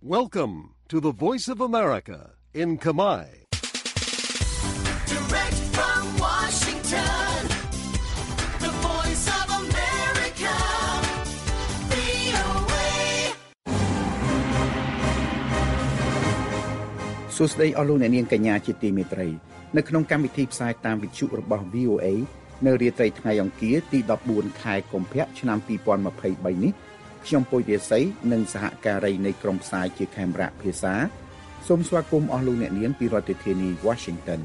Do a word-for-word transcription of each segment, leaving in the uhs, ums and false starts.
Welcome to the Voice of America in Khmer. Direct from Washington, the Voice of America, វី អូ เอសួស្តីអស់លោកអ្នកនាងកញ្ញាជាទីមេត្រីនៅក្នុងកម្មវិធីផ្សាយតាមវិទ្យុរបស់ វី អូ เอ នៅរាត្រីថ្ងៃអង្គារទីដប់បួនខែកុម្ភៈឆ្នាំពីរពាន់ម្ភៃបីនេះខ្ញុំពុយរាសីនិងសហការីនៃក្រុមផ្សាយជាខេមរៈភាសាសូមស្វាគមន៍អស់លោកអ្នកនាងពីរដ្ឋធានី Washington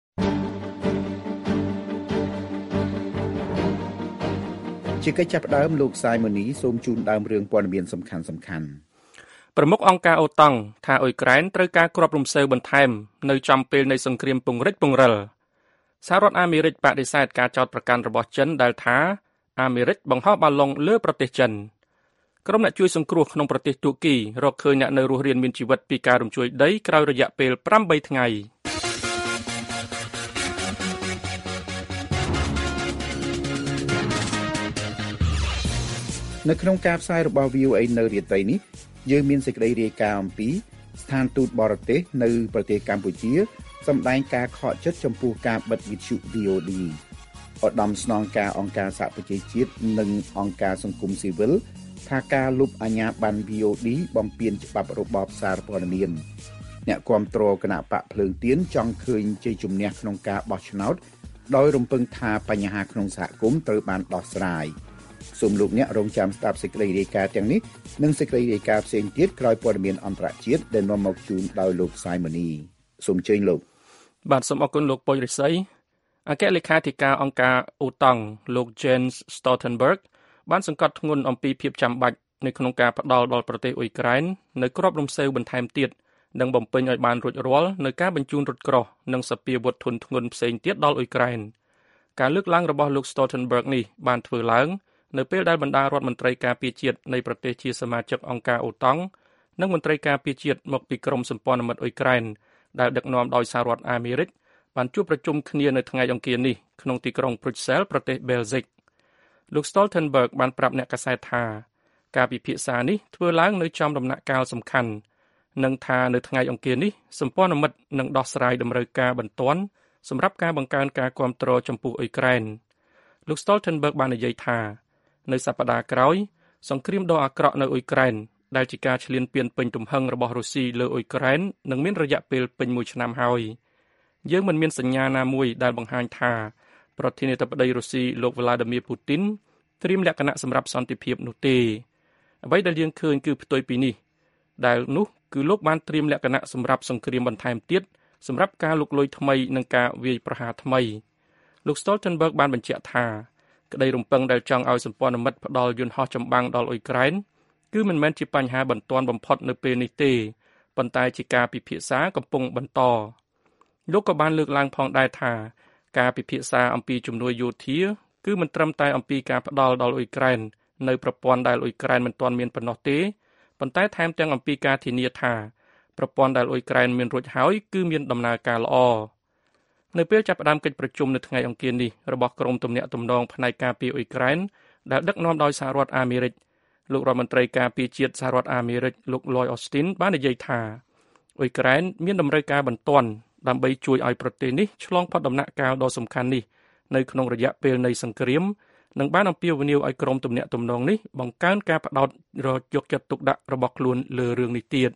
ជាកិច្ចចាប់ផ្ដើមលោកសាយម៉ូនីសូមជូនដើមរឿងព័ត៌មានសំខាន់សំខាន់ប្រមុខអង្គការអូតង់ថាអ៊ុយក្រែនត្រូវការគ្រាប់រំសេវបន្ថែមនៅចំពេលនៃសង្គ្រាមពង្រីកពង្រិលសហរដ្ឋអាមេរិកបដិសេធការចោទប្រកាន់របស់ចិនដែលថាអាមេរិកបង្ហោះបាឡុងលើប្រទេសចិនក្រុមអ្នកជួយសង្គ្រោះក្នុងប្រទេសទូគីរកឃើញអ្នកនៅរស់រានមានជីវិតពីការរំជួយដីក្រោយរយៈពេលប្រាំបីថ្ងៃនៅក្នុងការផ្សាយរបស់ វី អូ เอ នៅរាត្រីនេះយើងមានសេចក្តីរាយការណ៍អំពីស្ថានទូតបរទេសនៅប្រទេសកម្ពុជាសម្ដែងការខកចិត្តចំពោះការបិទវិទ្យុ វី អូ ឌី ឧត្តមស្នងការអង្គការសហប្រជាជាតិនិងអង្គការសង្គមស៊ីវិលថាការលុបអាជ្ញាប័ណ្ណ វី អូ ឌី បំពានច្បាប់របបសារព័ត៌មានអ្នកគាំទ្រគណៈបកភ្លើងទៀនចង់ឃើញជ័យជំនះក្នុងការបោះឆ្នោតដោយរំពឹងថាបញ្ហាក្នុងសហគមន៍ត្រូវបានដោះស្រាយសូមលោកអ្នករងចាំស្ដាប់សេចក្តីរាយការណ៍ទាំងនេះនិងសេចក្តីរាយការណ៍ផ្សេងទៀតក្រោយព័ត៌មានអន្តរជាតិដែលនាំមកជូនដោយលោកសាយម៉ូនីសូមអញ្ជើញលោកបាទសូមអរគុណលោកពុយរិស័យអគ្គលេខាធិការអង្គការអូតង់លោក Jens Stoltenberg បានសង្កត់ធ្ងន់អំពីភាពចាំបាច់នៅក្នុងការផ្ដល់ដល់ប្រទេសអ៊ុយក្រែននៅគ្រាប់រំសេវបន្ថែមទៀតនិងបំពេញឲ្យបានរួចរាល់នៅការបញ្ជូនរថក្រោះនិងសព្វាវុធធុនធ្ងន់ផ្សេងទៀតដល់អ៊ុយក្រែនការលើកឡើងរបស់លោក Stoltenberg នេះបានធ្វើឡើងនៅពេលដែលបណ្ដារដ្ឋមន្ត្រីការពារជាតិនៃប្រទេសជាសមាជិកអង្គការអូតង់និងមន្ត្រីការពារជាតិមកពីក្រមសម្ព័ន្ធមិត្តអ៊ុយក្រែនដែលដឹកនាំដោយសហរដ្ឋអាមេរិកបានជួបប្រជុំគ្នានៅថ្ងៃអង្គារនេះក្នុងទីក្រុង Brussels ប្រទេស Belgium លោក Stoltenberg បានប្រាប់អ្នកកាសែតថាការពិភាក្សានេះធ្វើឡើងនៅចំដំណាក់កាលសំខាន់និងថានៅថ្ងៃអង្គារនេះសម្ព័ន្ធមិត្តនឹងដោះស្រាយតម្រូវការបន្ទាន់សម្រាប់ការបង្កើនការគាំទ្រចំពោះអ៊ុយក្រែនលោក Stoltenberg បាននិយាយថានៅសប្តាហ៍ក្រោយសង្គ្រាមដ៏អាក្រក់នៅអ៊ុយក្រែនដែលជាការឈ្លានពានពេញទំហឹងរបស់រុស្ស៊ីលើអ៊ុយក្រែននឹងមានរយៈពេលពេញមួយឆ្នាំហើយយើងមិនមានសញ្ញាណាមួយដែលបង្ហាញថាប្រធានាធិបតីរុស្ស៊ីលោក Vladimir Putin ត្រៀមលក្ខណៈសម្រាប់សន្តិភាពនោះទេអ្វីដែលយើងឃើញគឺផ្ទុយពីនេះដែលនោះគឺលោកបានត្រៀមលក្ខណៈសម្រាប់សង្គ្រាមបន្ថែមទៀតសម្រាប់ការលុកលុយថ្មីនិងការវាយប្រហារថ្មីលោក Stoltenberg បានបញ្ជាក់ថាក្តីរំពឹងដែលចង់ឲ្យសម្ព័ន្ធមិត្តផ្ដល់យន្តហោះចម្បាំងដល់អ៊ុយក្រែនគឺមិនមែនជាបញ្ហាបន្ទាន់បំផុតនៅពេលនេះទេប៉ុន្តែជាការពិភាក្សាកំពុងបន្តលោកក៏បានលើកឡើងផងដែរថាការពិភាក្សាអំពីជំនួយយោធាគឺមិនត្រឹមតែអំពីការផ្ដល់ដល់អ៊ុយក្រែននៅប្រព័ន្ធដែលអ៊ុយក្រែនមិនទាន់មានប៉ុណ្ណោះទេប៉ុន្តែថែមទាំងអំពីការធានាថាប្រព័ន្ធដែលអ៊ុយក្រែនមានរួចហើយគឺមានដំណើរការល្អនៅពេលចាប់ផ្ដើមកិច្ចប្រជុំនៅថ្ងៃអង្គារនេះរបស់ក្រុមទំនាក់ទំនងផ្នែកការពារអ៊ុយក្រែនដែលដឹកនាំដោយសហរដ្ឋអាមេរិកលោករដ្ឋមន្ត្រីការពារជាតិសហរដ្ឋអាមេរិកលោក Lloyd Austin បាននិយាយថាអ៊ុយក្រែនមានតម្រូវការបន្ទាន់ដើម្បីជួយឲ្យប្រទេសនេះឆ្លងផុតដំណាក់កាលដ៏សំខាន់នេះនៅក្នុងរយៈពេលនៃសង្គ្រាមនិងបានអំពាវនាវឲ្យក្រុមទំនាក់ទំនងនេះបង្កើនការផ្ដោតយកចិត្តទុកដាក់របស់ខ្លួនលើរឿងនេះទៀត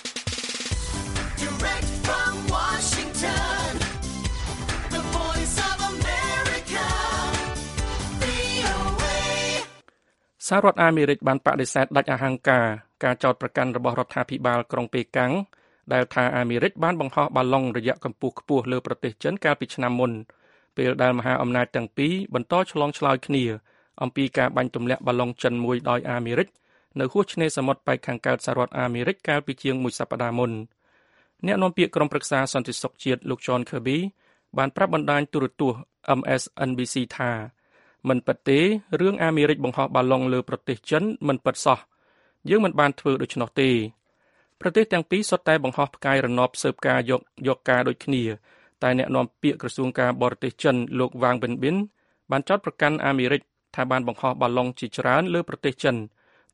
សហរដ្ឋអាមេរិកបានបដិសេធដាច់អហង្ការការចោទប្រកាន់របស់រដ្ឋាភិបាលក្រុងប៉េកាំងដែលថាអាមេរិកបានបង្ហោះបាឡុងរយៈកម្ពស់ខ្ពស់លើប្រទេសចិនកាលពីឆ្នាំមុនពេលដែលមហាអំណាចទាំងពីរបន្តឆ្លងឆ្លើយគ្នាអំពីការបាញ់ទម្លាក់បាឡុងចិនមួយដោយអាមេរិកនៅហួសឆ្នេរសមុទ្រប៉ែកខាងកើតសហរដ្ឋអាមេរិកកាលពីជាងមួយសប្តាហ៍មុនអ្នកនាំពាក្យក្រុមប្រឹក្សាសន្តិសុខជាតិលោក John Kirby បានប្រាប់បណ្ដាញទូរទស្សន៍ អឹម អេស អិន ប៊ី ស៊ី ថាមិនពិតទេរឿងអាមេរិកបង្ហោះបាឡុងលើប្រទេសចិនមិនពិតសោះយើងមិនបានធ្វើដូច្នោះទេប្រទេសទាំងពីរសុទ្ធតែបង្ហោះផ្កាយរណបស៊ើបការយកយកការដូចគ្នាតែអ្នកនាំពាក្យក្រសួងការបរទេសចិនលោកវ៉ាងបិនបិនបានចោទប្រកាន់អាមេរិកថាបានបង្ហោះបាឡុងជាច្រើនលើប្រទេសចិន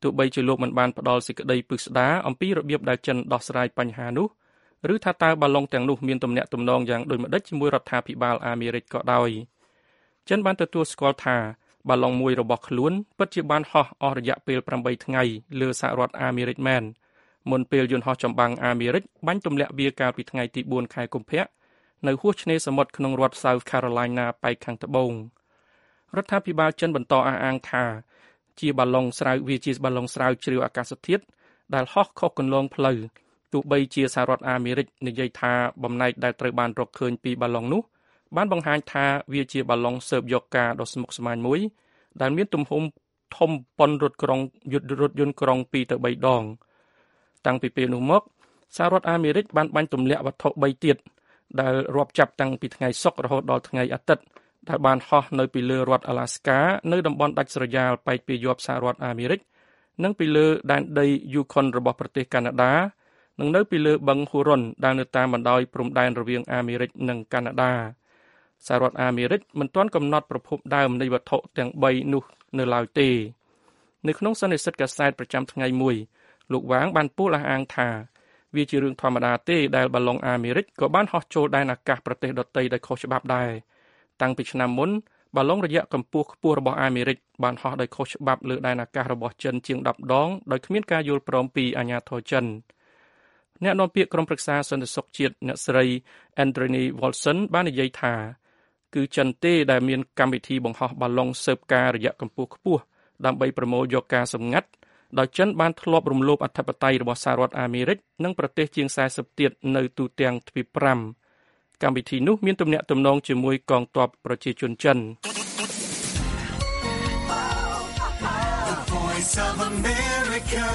ទោះបីជាលោកមិនបានផ្ដល់សេចក្តីពិស្ដារអំពីរបៀបដែលចិនដោះស្រាយបញ្ហានោះឬថាតើបាឡុងទាំងនោះមានទំនាក់ទំនងយ៉ាងដូចម្តេចជាមួយរដ្ឋាភិបាលអាមេរិកក៏ដោយចិនបានទទួលស្គាល់ថាបាឡុងមួយរបស់ខ្លួនពិតជាបានហោះអស់រយៈពេលប្រាំបីថ្ងៃលើសហរដ្ឋអាមេរិកមែនមុនពេលយន្តហោះចម្បាំងអាមេរិកបាញ់ទម្លាក់វាកាលពីថ្ងៃទីបួនខែកុម្ភៈនៅហួសឆ្នេរសមុទ្រក្នុងរដ្ឋ South Carolina ប៉ែកខាងត្បូងរដ្ឋាភិបាលចិនបន្តអះអាងថាជាបាឡុងស្រាវវាជាបាឡុងស្រាវជ្រាវអាកាសធាតុដែលហោះខុសគន្លងផ្លូវទោះបីជាសហរដ្ឋអាមេរិកនិយាយថាបំណែកដែលត្រូវបានរកឃើញពីបាឡុងនោះបានបង្ហាញថាវាជាបាឡុងស៊ើបយកការដ៏ស្មុគស្មាញមួយដែលមានទំហំធំប៉ុនរថក្រុងយុទ្ធរថយន្តក្រុងពីរទៅបីដងតាំងពីពេលនោះមកសហរដ្ឋអាមេរិកបានបាញ់ទម្លាក់វត្ថុបីទៀតដែលរាប់ចាប់តាំងពីថ្ងៃសុក្ររហូតដល់ថ្ងៃអាទិត្យដែលបានហោះនៅពីលើរដ្ឋអាឡាស្កានៅតំបន់ដាច់ស្រយាលប៉ែកពីយប់សហរដ្ឋអាមេរិកនិងពីលើដែនដីយូខុនរបស់ប្រទេសកាណាដានិងនៅពីលើបឹងហ៊ូរុនដែលនៅតាមបណ្ដោយព្រំដែនរវាងអាមេរិកនិងកាណាដាសហរដ្ឋអាមេរិកមិនទាន់កំណត់ប្រភពដើមនៃវត្ថុទាំងបីនោះនៅឡើយទេនៅក្នុងសន្និសីទកាសែតប្រចាំថ្ងៃមួយលោកវាងបានពោលអះអាងថាវាជារឿងធម្មតាទេដែលបាឡុងអាមេរិកក៏បានហោះចូលដែនអាកាសប្រទេសដទៃដោយខុសច្បាប់ដែរតាំងពីឆ្នាំមុនបាឡុងរយៈកម្ពស់ខ្ពស់របស់អាមេរិកបានហោះដោយខុសច្បាប់លើដែនអាកាសរបស់ចិនជាងដប់ដងដោយគ្មានការយល់ព្រមពីអាជ្ញាធរចិនអ្នកនាំពាក្យក្រុមប្រឹក្សាសន្តិសុខជាតិអ្នកស្រី Andreni Wilson បាននិយាយថាគឺចិនទេដែលមានកម្មវិធីបង្ហោះបាឡុងស៊ើបការរយៈកម្ពស់ខ្ពស់ដើម្បីប្រមូលយកការសម្ងាត់ដោយចិនបានធ្លាប់រំលោភអធិបតេយ្យរបស់សហរដ្ឋអាមេរិកនិងប្រទេសជាងសែសិបទៀតនៅទូទាំងទ្វីបប្រាំកម្មវិធីនោះមានទំនាក់ទំនងជាមួយកងទ័ពប្រជាជនចិន The Voice of America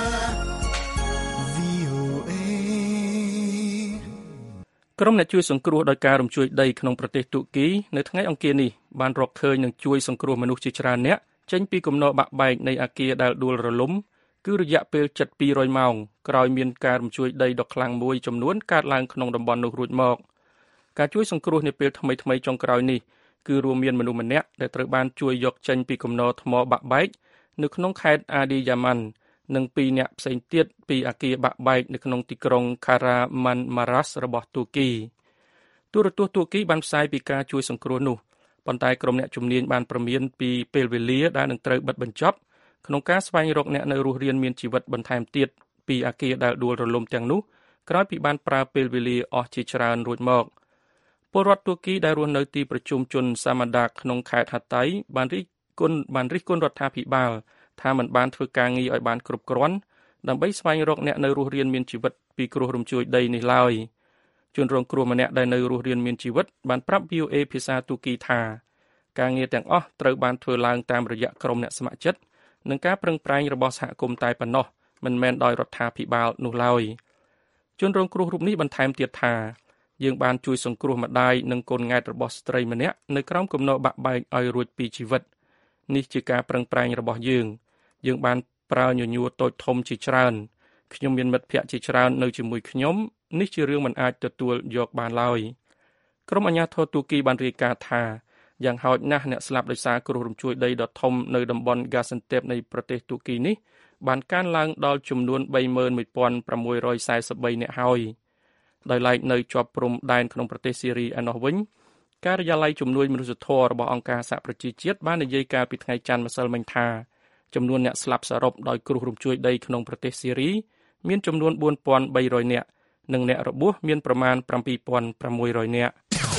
ក្រុមអ្នកជួយសង្គ្រោះដោយការរំជួយដីក្នុងប្រទេសទូគីនៅថ្ងៃអង្គារនេះបានរកឃើញនិងជួយសង្គ្រោះមនុស្សជាច្រើនអ្នកចេញពីគំនរបាក់បែកនៃអគារដែលដួលរលំគឺរយៈពេលជិតពីររយម៉ោងក្រោយមានការរំជួយដីដ៏ខ្លាំងមួយចំនួនកើតឡើងក្នុងតំបន់នោះរួចមកការជួយសង្គ្រោះនាពេលថ្មីៗចុងក្រោយនេះគឺរួមមានមនុស្សម្នាក់ដែលត្រូវបានជួយយកចេញពីគំនរថ្មបាក់បែកនៅក្នុងខេត្តអាឌីយ៉ាម៉ាន់និងពីរនាក់ផ្សេងទៀតពីអគារបាក់បែកនៅក្នុងទីក្រុងខារ៉ាម៉ាន់ម៉ារ៉ាសរបស់ទូគីទូរទស្សន៍ទូគីបានផ្សាយពីការជួយសង្គ្រោះនោះប៉ុន្តែក្រុមអ្នកជំនាញបានព្រមានពីពេលវេលាដែលនឹងត្រូវបិទបញ្ចប់ក្នុងការស្វែងរកអ្នកនៅរស់រានមានជីវិតបន្ថែមទៀតពីអគារដែលដួលរលំទាំងនោះក្រោយពីបានប្រើពេលវេលាអស់ជាច្រើនរួចមកពលរដ្ឋទូគីដែលរស់នៅទីប្រជុំជនសាម៉ាដាក្នុងខេត្តហាតៃបានរិះគន់បានរិះគន់រដ្ឋាភិបាលថាមិនបានធ្វើការងារឲ្យបានគ្រប់គ្រាន់ដើម្បីស្វែងរកអ្នកនៅរស់រានមានជីវិតពីគ្រោះរំជួយដីនេះឡើយជនរងគ្រោះម្នាក់ដែលនៅរស់រានមានជីវិតបានប្រាប់ វី អូ អេ ភាសាទូគីថាការងារទាំងអស់ត្រូវបានធ្វើឡើងតាមរយៈក្រុមអ្នកស្ម័គ្រចិត្តនិងការប្រឹងប្រែងរបស់សហគមន៍តែប៉ុណ្ណោះមិនមែនដោយរដ្ឋាភិបាលនោះឡើយជនរងគ្រោះរូបនេះបន្ថែមទៀតថាយើងបានជួយសង្គ្រោះម្ដាយនិងកូនង៉ែតរបស់ស្ត្រីម្នាក់នៅក្រោមគំនរបាក់បែកឲ្យរួចពីជីវិតនេះជាការប្រឹងប្រែងរបស់យើងយើងបានប្រើញញួរតូចធំជាច្រើនខ្ញុំមានមិត្តភ័ក្តិជាច្រើននៅជាមួយខ្ញុំនេះជារឿងមិនអាចទទួលយកបានឡើយក្រុមអាជ្ញាធរទូគីបានរាយការណ៍ថាយ៉ាងហោចណាស់អ្នកស្លាប់ដោយសារគ្រោះរំជួយដីដ៏ធំនៅតំបន់ Gaziantep នៃប្រទេសទូគីនេះបានកើនឡើងដល់ចំនួន បីម៉ឺនមួយពាន់ប្រាំមួយរយសែសិបបី នាក់ហើយដោយឡែកនៅជាប់ព្រំដែនក្នុងប្រទេសស៊ីរីឯណោះវិញការិយាល័យជំនួយមនុស្សធម៌របស់អង្គការសហប្រជាជាតិបាននិយាយកាលពីថ្ងៃច័ន្ទម្សិលមិញថាចំនួនអ្នកស្លាប់សរុបដោយគ្រោះរំជួយដីក្នុងប្រទេសស៊ីរីមានចំនួន បួនពាន់បីរយ នាក់និងអ្នករបួសមានប្រមាណ ប្រាំពីរពាន់ប្រាំមួយរយ នាក់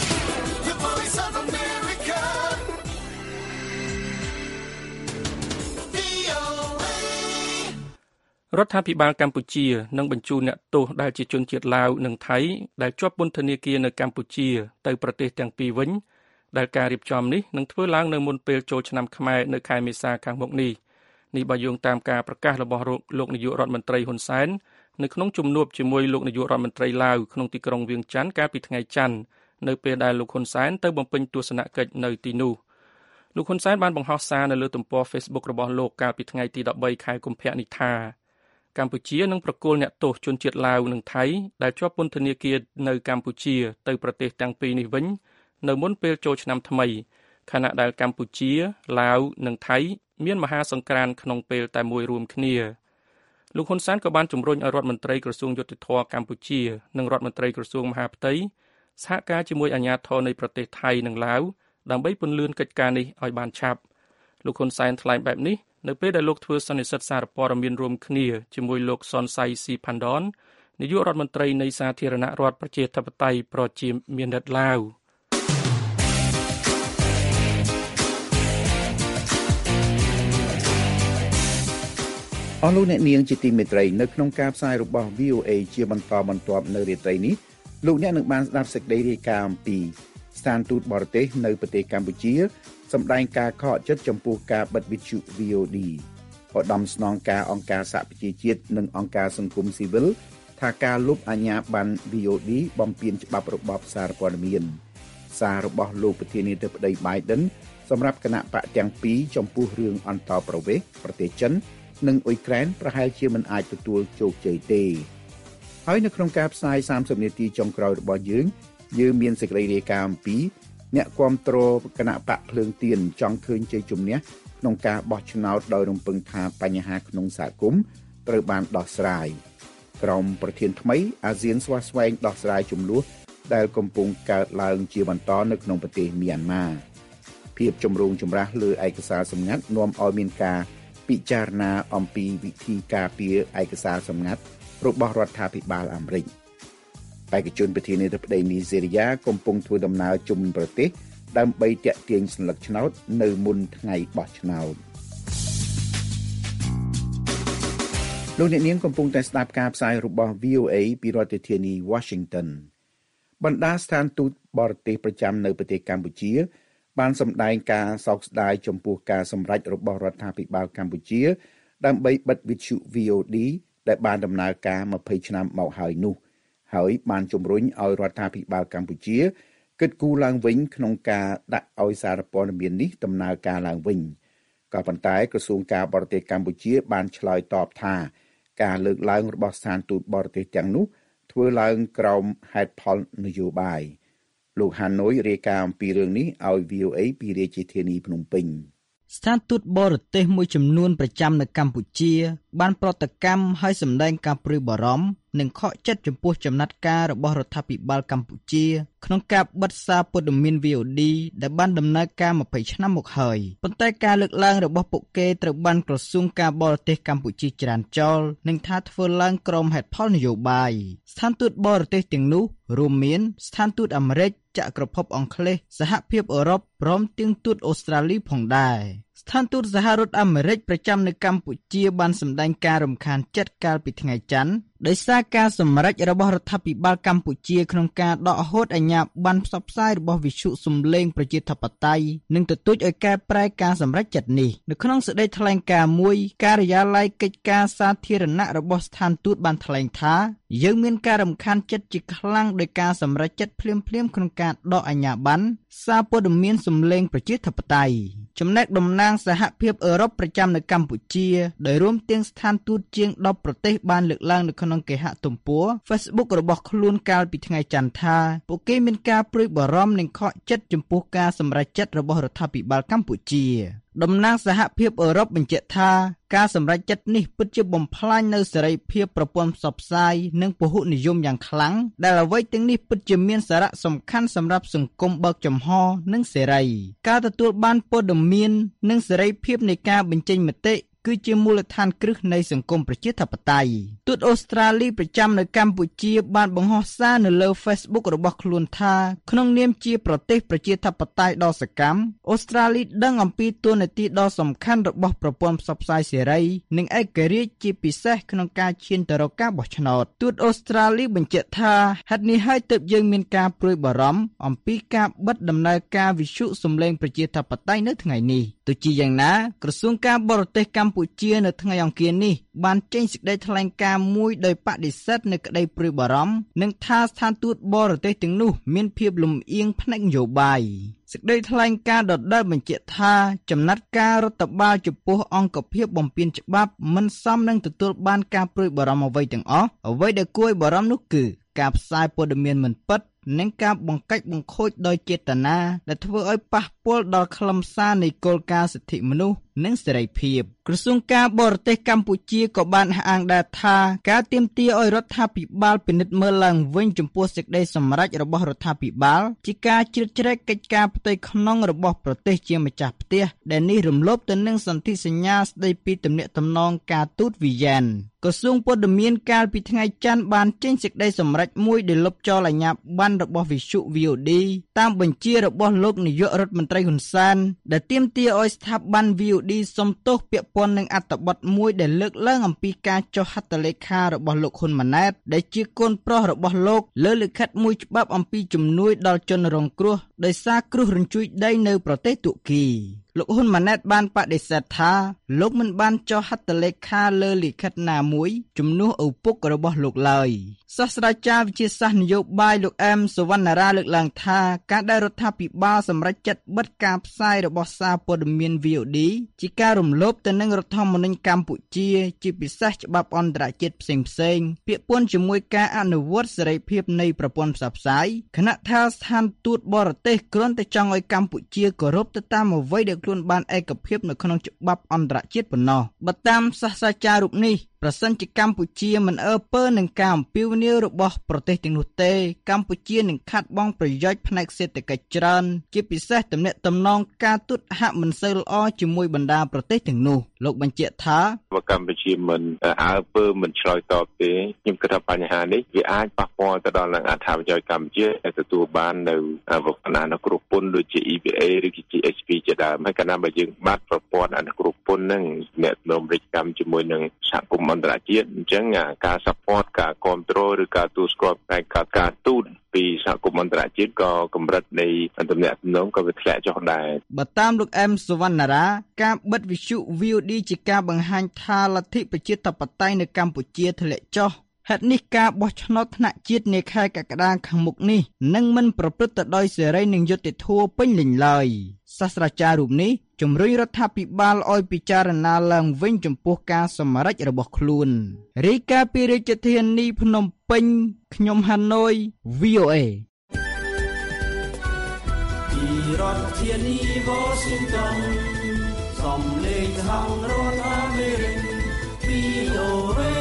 រដ្ឋាភិបាលកម្ពុជានឹងបញ្ជូនអ្នកទោសដែលជាជនជាតិឡាវនិងថៃដែលជាប់ពន្ធនាគារនៅកម្ពុជាទៅប្រទេសទាំងពីរវិញដែលការរៀបចំនេះនឹងធ្វើឡើងនៅមុនពេលចូលឆ្នាំខ្មែរនៅខែមេសាខាងមុខនេះនេះបើយោងតាមការប្រកាសរបស់លោកនាយករដ្ឋមន្ត្រីហ៊ុនសែននៅក្នុងជំនួបជាមួយលោកនាយករដ្ឋមន្ត្រីឡាវក្នុងទីក្រុងវៀងច័ន្ទកាលពីថ្ងៃច័ន្ទនៅពេលដែលលោកហ៊ុនសែនទៅបំពេញទស្សនកិច្ចនៅទីនោះលោកហ៊ុនសែនបានបង្ហោះសារនៅលើទំព័រ Facebook របស់លោកកាលពីថ្ងៃទីដប់បីខែកុម្ភៈនេះថាកម្ពុជានឹងប្រគល់អ្នកទោសជនជាតិឡាវនិងថៃដែលជាប់ពន្ធនាគារនៅកម្ពុជាទៅប្រទេសទាំងពីរនេះវិញនៅមុនពេលចូលឆ្នាំថ្មីខណៈដែលកម្ពុជាឡាវនិងថៃមានមហាសង្គ្រាមក្នុងពេលតែមួយរួមគ្នាលោកហ៊ុនសែនក៏បានជំរុញឲ្យរដ្ឋមន្ត្រីក្រសួងយុតិធធម៌កម្ពុជានិងរដ្ឋមន្ត្រីក្រសួងមហាផ្ទៃសហការជាមួយអាជ្ញាធរនៃប្រទេសថៃនិងឡាវដើម្បីពន្យាកិច្ចការនេះឲ្យបានឆាប់លោកហ៊ុនសែនថ្លែងបែបនេះនៅពេលដែលលោកធ្វើសន្និសីទសារព័ត៌មានរួមគ្នាជាមួយលោកសុនសៃស៊ីផាន់ដននាយករដ្ឋមន្ត្រីនៃសាធារណរដ្ឋប្រជាធិបតេយ្យប្រជាមានិតឡាវអស់លោកអ្នកនាងជាទីមេត្រីនៅក្នុងការផ្សាយរបស់ វី អូ អេ ជាបន្តបន្ទាប់នៅរាត្រីនេះលោកអ្នកនឹងបានស្ដាប់សេចក្តីរាយការណ៍អំពីស្ថានទូតបរទេសនៅប្រទេសកម្ពុជាសម្ដែងការខកចិត្តចំពោះការបិទវិទ្យុ វី អូ ឌី ឧត្តមស្នងការអង្គការសហប្រជាជាតិនិងអង្គការសង្គមស៊ីវិលថាការលុបអាជ្ញាប័ណ្ណ វី អូ ឌី បំពានច្បាប់របបសារព័ត៌មានសាររបស់លោកប្រធានាធិបតី Biden សម្រាប់គណៈបកទាំងពីរចំពោះរឿងអន្តរប្រវេសន៍ប្រទេសចិននិងអ៊ុយក្រែនប្រហែលជាមិនអាចទទួលជោគជ័យទេហើយនៅក្នុងការផ្សាយសាមសិបនាទីចុងក្រោយរបស់យើងយើងមានសេចក្តីរាយការណ៍អំពីអ្នកគាំទ្រគណៈបកភ្លើងទៀនចង់ឃើញជ័យជំនះក្នុងការបោះឆ្នោតដោយរំពឹងថាបញ្ហាក្នុងសហគមន៍ត្រូវបានដោះស្រាយក្រមប្រធានថ្មីអាស៊ានស្វាស្វែងដោះស្រាយជម្លោះដែលកំពុងកើតឡើងជាបន្តនៅក្នុងប្រទេសមីយ៉ាន់ម៉ាភាពចម្រូងចម្រាសលើឯកសារសម្ងាត់នាំឲ្យមានការពិចារណាអំពីវិធីការពារឯកសារសម្ងាត់របស់រដ្ឋាភិបាលអាមេរិកបេក្ខជនប្រធានាធិបតីនីហ្សេរីយ៉ាកំពុងធ្វើដំណើរជុំប្រទេសដើម្បីទាក់ទាញសន្លឹកឆ្នោតនៅមុនថ្ងៃបោះឆ្នោតលោកអ្នកនាងកំពុងតែស្ដាប់ការផ្សាយរបស់ វី អូ អេ ពីរដ្ឋធានី Washington បណ្ដាស្ថានទូតបរទេសប្រចាំនៅប្រទេសកម្ពុជាបានសម្ដែងការសោកស្ដាយចំពោះការសម្រេចរបស់រដ្ឋាភិបាលកម្ពុជាដើម្បីបិទវិទ្យុ វី អូ ឌី ដែលបានដំណើរការยี่สิบឆ្នាំមកហើយនោះហើយបានជំរុញឲ្យរដ្ឋាភិបាលកម្ពុជាគិតគូរឡើងវិញក្នុងការដាក់ឲ្យសារព័ត៌មាននេះដំណើរការឡើងវិញក៏ប៉ុន្តែក្រសួងការបរទេសកម្ពុជាបានឆ្លើយតបថាការលើកឡើងរបស់ស្ថានទូតបរទេសទាំងនោះធ្វើឡើងក្រោមហេតុផលនយោបាយលោកហាណូយរាយការណ៍អំពីរឿងនេះឲ្យ វី អូ អេ ពីរាជធានីភ្នំពេញស្ថានទូតបរទេសមួយចំនួនប្រចាំនៅកម្ពុជាបានប្រតិកម្មឲ្យសម្ដែងការព្រួយបារម្ភនិងខកចិត្តចំពោះចំណាត់ការរបស់រដ្ឋាភិបាលកម្ពុជាក្នុងការបិទសារព័ត៌មាន វី អូ ឌី ដែលបានដំណើរការยี่สิบឆ្នាំមកហើយប៉ុន្តែការលើកឡើងរបស់ពួកគេត្រូវបានក្រសួងការបរទេសកម្ពុជាច្រានចោលនិងថាធ្វើឡើងក្រោមហេតុផលនយោបាយស្ថានទូតបរទេសទាំងនោះរួមមានស្ថានទូតអាមេរិកចក្រភពអង់គ្លេសសហភាពអឺរ៉ុបព្រមទាំងទូតអូស្ត្រាលីផងដែរស្ថានទូតសហរដ្ឋអាមេរិកប្រចាំនៅកម្ពុជាបានសម្ដែងការរំខានចិត្តកាលពីថ្ងៃច័ន្ទដោយសារការសម្រេចរបស់រដ្ឋាភិបាលកម្ពុជាក្នុងការដកហូតអាជ្ញាប័ណ្ណផ្សព្វផ្សាយរបស់វិទ្យុសំឡេងប្រជាធិបតេយ្យនិងទទូចឲ្យកែប្រែការសម្រេចចិត្តនេះនៅក្នុងសេចក្តីថ្លែងការណ៍មួយការិយាល័យកិច្ចការសាធារណៈរបស់ស្ថានទូតបានថ្លែងថាយើងមានការរំខានចិត្តជាខ្លាំងដោយការសម្រេចចិត្តភ្លាមៗក្នុងការដកអាជ្ញាប័ណ្ណសារព័ត៌មានសំឡេងប្រជាធិបតេយ្យចំណែកតំណាងសហភាពអឺរ៉ុបប្រចាំនៅកម្ពុជាដោយរួមទាំងស្ថានទូតជាងដប់ប្រទេសបានលើកឡើងនៅក្នុងគេហទំព័រ Facebook របស់ខ្លួនកាលពីថ្ងៃច័ន្ទថាពួកគេមានការព្រួយបារម្ភនិងខកចិត្តចំពោះការសម្រេចចិត្តរបស់រដ្ឋាភិបាលកម្ពុជាតំណាងសហភាពអឺរ៉ុបបញ្ជាក់ថាការសម្រេចចិត្តនេះពិតជាបំផ្លាញនូវសេរីភាពប្រព័ន្ធផ្សព្វផ្សាយនិងពហុនិយមយ៉ាងខ្លាំងដែលអ្វីទាំងនេះពិតជាមានសារៈសំខាន់សម្រាប់សង្គមបើកចំហនិងសេរីការទទួលបានព័ត៌មាននិងសេរីភាពនៃការបញ្ចេញមតិគឺជាមូលដ្ឋានគ្រឹះនៃសង្គមប្រជាធិបតេយ្យទូតអូស្ត្រាលីប្រចាំនៅកម្ពុជាបានបង្ហោះសារនៅលើ Facebook របស់ខ្លួនថាក្នុងនាមជាប្រទេសប្រជាធិបតេយ្យដ៏សកម្មអូស្ត្រាលីដឹងអំពីតួនាទីដ៏សំខាន់របស់ប្រព័ន្ធផ្សព្វផ្សាយសេរីនិងឯករាជ្យជាពិសេសក្នុងការឈានទៅរកការបោះឆ្នោតទូតអូស្ត្រាលីបញ្ជាក់ថាហេតុនេះហើយទើបយើងមានការព្រួយបារម្ភអំពីការបិទដំណើរការវិទ្យុសំឡេងប្រជាធិបតេយ្យនៅថ្ងៃនេះទោះជាយ៉ាងណាក្រសួងការបរទេសកម្ពុជានៅថ្ងៃអង្គារនេះបានចេញសេចក្តីថ្លែងការណ៍មួយដោយបដិសេធនៅក្តីព្រួយបារម្ភនិងថាស្ថានទូតបរទេសទាំងនោះមានភាពលំអៀងផ្នែកនយោបាយសេចក្តីថ្លែងការណ៍ដដែលបញ្ជាក់ថាចំណាត់ការរដ្ឋបាលចំពោះអង្គភាពបំពានច្បាប់មិនសមនឹងទទួលបានការព្រួយបារម្ភអ្វីទាំងអស់អ្វីដែលគួរឲ្យបារម្ភនោះគឺការផ្សាយព័ត៌មានមិនពិតនិងការបង្កាច់បង្ខូចដោយចេតនាដែលធ្វើឲ្យប៉ះពលដល់ខ្លឹមសារនៃគោលការណ៍សិទ្ធិមនុស្សនិងសេរីភាពក្រសួងការបរទេសកម្ពុជាក៏បានអះអាងដែរថាការទាមទារឲ្យរដ្ឋាភិបាលពិនិត្យមើលឡើងវិញចំពោះសេចក្តីសម្រេចរបស់រដ្ឋាភិបាលជាការជ្រៀតជ្រែកកិច្ចការផ្ទៃក្នុងរបស់ប្រទេសជាម្ចាស់ផ្ទះដែលនេះរំលោភទៅនឹងសន្ធិសញ្ញាស្តីពីទំនាក់ទំនងការទូតវីយ៉ែនក្រសួងព័ត៌មានកាលពីថ្ងៃច័ន្ទបានចេញសេចក្តីសម្រេចមួយដែលលុបចោលអាជ្ញាប័ណ្ណរបស់វិទ្យុ វី អូ ឌី តាមបញ្ជារបស់លោកនាយករដ្ឋមន្ត្រីហ៊ុនសែនដែលទាមទារឲ្យស្ថាប័ន វី អូ ឌី សុំទោសពាក់ព័ន្ធនឹងអត្ថបទមួយដែលលើកឡើងអំពីការចុះហត្ថលេខារបស់លោកហ៊ុនម៉ាណែតដែលជាកូនប្រុសរបស់លោកលើលិខិតមួយច្បាប់អំពីជំនួយដល់ជនរងគ្រោះដោយសារគ្រោះរញ្ជួយដីនៅប្រទេសតុរគីលោកហ៊ុនម៉ាណែតបានបដិសេធថាលោកមិនបានចុះហត្ថលេខាលើលិខិតណាមួយជំនួសឪពុករបស់លោកឡើយសាស្ត្រាចារ្យវិទ្យាសាស្ត្រនយោបាយលោកអែមសវណ្ណារាលើកឡើងថាការដែលរដ្ឋាភិបាលសម្រេចចិត្តបិទការផ្សាយរបស់សារព័ត៌មាន វី អូ ឌី ជាការរំលោភទៅនឹងរដ្ឋធម្មនុញ្ញកម្ពុជាជាពិសេសច្បាប់អន្តរជាតិផ្សេងផ្សេងពាក់ព័ន្ធជាមួយការអនុវត្តសេរីភាពនៃប្រព័ន្ធផ្សព្វផ្សាយគណៈថាស្ថានទូតបរទេសគ្រាន់តែចង់ឲ្យកម្ពុជាគោរពទៅតាមអ្វីដែលខ្លួនបានឯកភាពនៅក្នុងច្បាប់អន្តរជាតិប៉ុណ្ណោះបើតាមសាស្ត្រាចារ្យរូបនេះប្រសិនជាកម្ពុជាមិនអើពើនឹងការអំពាវនាវរបស់ប្រទេសទាំងនោះទេកម្ពុជានឹងខាត់បងប្រយោជន៍ផ្នែកសេដ្ឋកិច្ចច្រើនជាពិសេសទំនាក់ទំនងការទូតហាក់មិនសូវល្អជាមួយបណ្ដាប្រទេសទាំងនោះលោកបញ្ជាក់ថាបើកម្ពុជាមិនអើពើមិនឆ្លើយតបទេខ្ញុំគិតថាបញ្ហានេះវាអាចប៉ះពាល់ទៅដល់នឹងអត្ថប្រយោជន៍កម្ពុជាដែលទទួលបាននៅវគ្គអនុគ្រោះពន្ធដូចជា អ៊ី វី អេ ឬក៏ ជី អេស ពី ជាដើមហើយកាលណាបើយើងបាត់ប្រព័ន្ធអនុគ្រោះពន្ធនឹងអ្នកនំរិចកម្មជាមួយនឹងសហគមន៍អន្តរជាតិអញ្ចឹងការ support ការគ្រប់គ្រងឬការទូតស្គាល់ផ្នែកការការទូតពីសហគមន៍អន្តរជាតិក៏កម្រិតនៃទំនាក់ទំនងក៏វាធ្លាក់ចុះដែរបើតាមលោកអែមសវណ្ណារាការបិទវិទ្យុ វី អូ ឌី ជាការបង្ហាញថាលទ្ធិប្រជាធិបតេយ្យនៅកម្ពុជាធ្លាក់ចុះហេតុនេះការបោះឆ្នោតថ្នាក់ជាតិនាខែកក្កដាខាងមុខនេះនឹងមិនប្រព្រឹត្តទៅដោយសេរីនិងយុត្តិធម៌ពេញលេញឡើយសាស្ត្រាចារ្យរូបនេះជំរុញរដ្ឋាភិបាលឲ្យពិចារណាឡើងវិញចំពោះការសម្រេចរបស់ខ្លួនរាយការណ៍ពីរាជធានីភ្នំពេញខ្ញុំហាណូយ វី អូ អេពីរដ្ឋធានី Washington សំឡេងហៅរដ្ឋអាមេរិក វី អូ អេ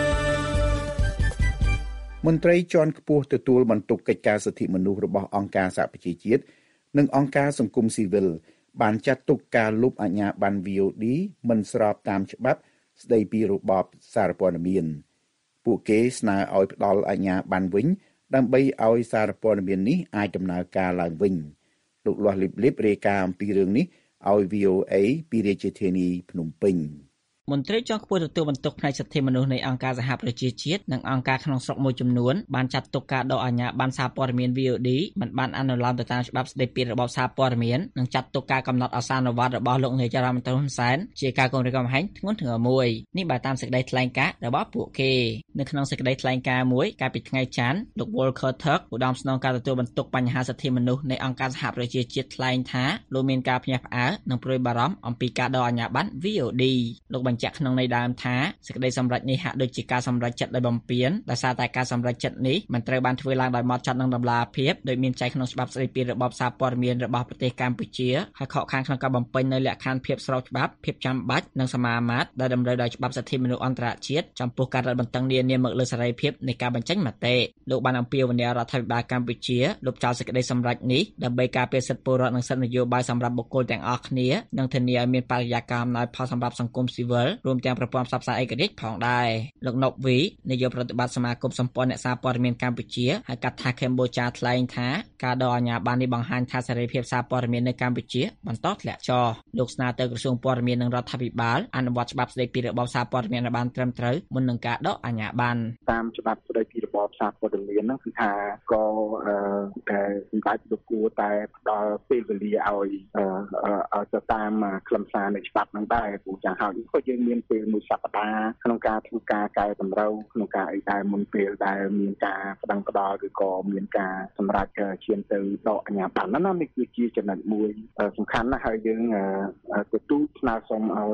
មន្ត្រីជាន់ខ្ពស់ទទួលបន្ទុកកិច្ចការសិទ្ធិមនុស្សរបស់អង្គការសហប្រជាជាតិនិងអង្គការសង្គមស៊ីវិលបានចាត់ទុកការលុបអាជ្ញាប័ណ្ណ វី អូ ឌី មិនស្របតាមច្បាប់ស្តីពីរបបសារព័ត៌មានពួកគេស្នើឲ្យផ្ដល់អាជ្ញាប័ណ្ណវិញដើម្បីឲ្យសារព័ត៌មាននេះអាចដំណើរការឡើងវិញលោកលាស់លីបលីបរាយការណ៍អំពីរឿងនេះឲ្យ វី អូ អេ ពីរាជធានីភ្នំពេញមន្ត្រីជាន់ខ្ពស់ទទួលបន្ទុកផ្នែកសិទ្ធិមនុស្សនៃអង្គការសហប្រជាជាតិនិងអង្គការក្នុងស្រុកមួយចំនួនបានចាត់ទុកការដកអាជ្ញាប័ណ្ណសារព័ត៌មាន វី អូ ឌី មិនបានអនុលោមទៅតាមច្បាប់ស្តីពីរបបសារព័ត៌មាននិងចាត់ទុកការកំណត់ឱសានុវត្តរបស់លោកនាយរដ្ឋមន្ត្រីហ៊ុនសែនជាការគំរាមកំហែងធ្ងន់ធ្ងរមួយនេះបើតាមសេចក្តីថ្លែងការណ៍របស់ពួកគេនៅក្នុងសេចក្តីថ្លែងការណ៍មួយកាលពីថ្ងៃច័ន្ទលោក Volker Turk ឧត្តមស្នងការទទួលបន្ទុកបញ្ហាសិទ្ធិមនុស្សនៃអង្គការសហប្រជាជាតិថ្លែងថាលោកមានការភ្ញាក់ផ្អើលនិងព្រួយបារម្ភអំពីការដកអាជ្ញាប័ណ្ណ វី អូ ឌី លោកបញ្ជាក់ក្នុងន័យដើមថាសេចក្តីសម្រេចនេះហាក់ដូចជាការសម្រេចចិត្តដោយបំពានដោយសារតែការសម្រេចចិត្តនេះមិនត្រូវបានធ្វើឡើងដោយហ្មត់ចត់និងតម្លាភាពដោយមានចែងក្នុងច្បាប់ស្តីពីរបបសារព័ត៌មានរបស់ប្រទេសកម្ពុជាហើយខកខានក្នុងការបំពេញនូវលក្ខខណ្ឌភាពស្របច្បាប់ភាពចាំបាច់និងសមាមាត្រដែលតម្រូវដោយច្បាប់សិទ្ធិមនុស្សអន្តរជាតិចំពោះការរឹតបន្តឹងនានាមកលើសេរីភាពនៃការបញ្ចេញមតិលោកបានអំពាវនាវរដ្ឋាភិបាលកម្ពុជាលុបចោលសេចក្តីសម្រេចនេះដើម្បីការពារសិទ្ធិពលរដ្ឋនិងសិទ្ធិនយោបាយសម្រាប់បុគ្គលទាំងអស់គ្នានិងធានាឲ្យមានបរិយាកាសអំណោយផលសម្រាប់សង្គមស៊ីវិលរួមទាំងប្រព័ន្ធផ្សព្វផ្សាយឯករាជ្យផងដែរលោកណុកវីនាយកប្រតិបត្តិសមាគមសម្ព័ន្ធអ្នកសារព័ត៌មានកម្ពុជាហៅកាត់ថាកម្ពុជាថ្លែងថាការដកអាជ្ញាប័ណ្ណនេះបង្ហាញថាសេរីភាពសារព័ត៌មាននៅកម្ពុជាបន្តធ្លាក់ចុះលោកស្នើទៅក្រសួងព័ត៌មាននិងរដ្ឋាភិបាលអនុវត្តច្បាប់ស្តីពីរបបសារព័ត៌មានឲ្យបានត្រឹមត្រូវមុននឹងការដកអាជ្ញាប័ណ្ណតាមច្បាប់ស្តីពីរបបសារព័ត៌មានហ្នឹងគឺថាក៏តែសម្ដេចលោកគួរតែផ្ដល់ពេលវេលាឲ្យឲ្យទៅតាមខ្លឹមសារនៃច្បាប់ហ្នឹងដែរព្រោះយ៉ាងហោចក៏យើងមានពេលមួយសប្តាហ៍ក្នុងការធ្វើការកែតម្រូវក្នុងការអីដែរមុនពេលដែលមានការផ្ដឹងផ្ដល់ឬក៏មានការសម្រេចឈានទៅដកអាជ្ញាប័ណ្ណហ្នឹងណានេះគឺជាចំណុចមួយសំខាន់ណាស់ហើយយើងទទួលស្នើសុំឲ្យ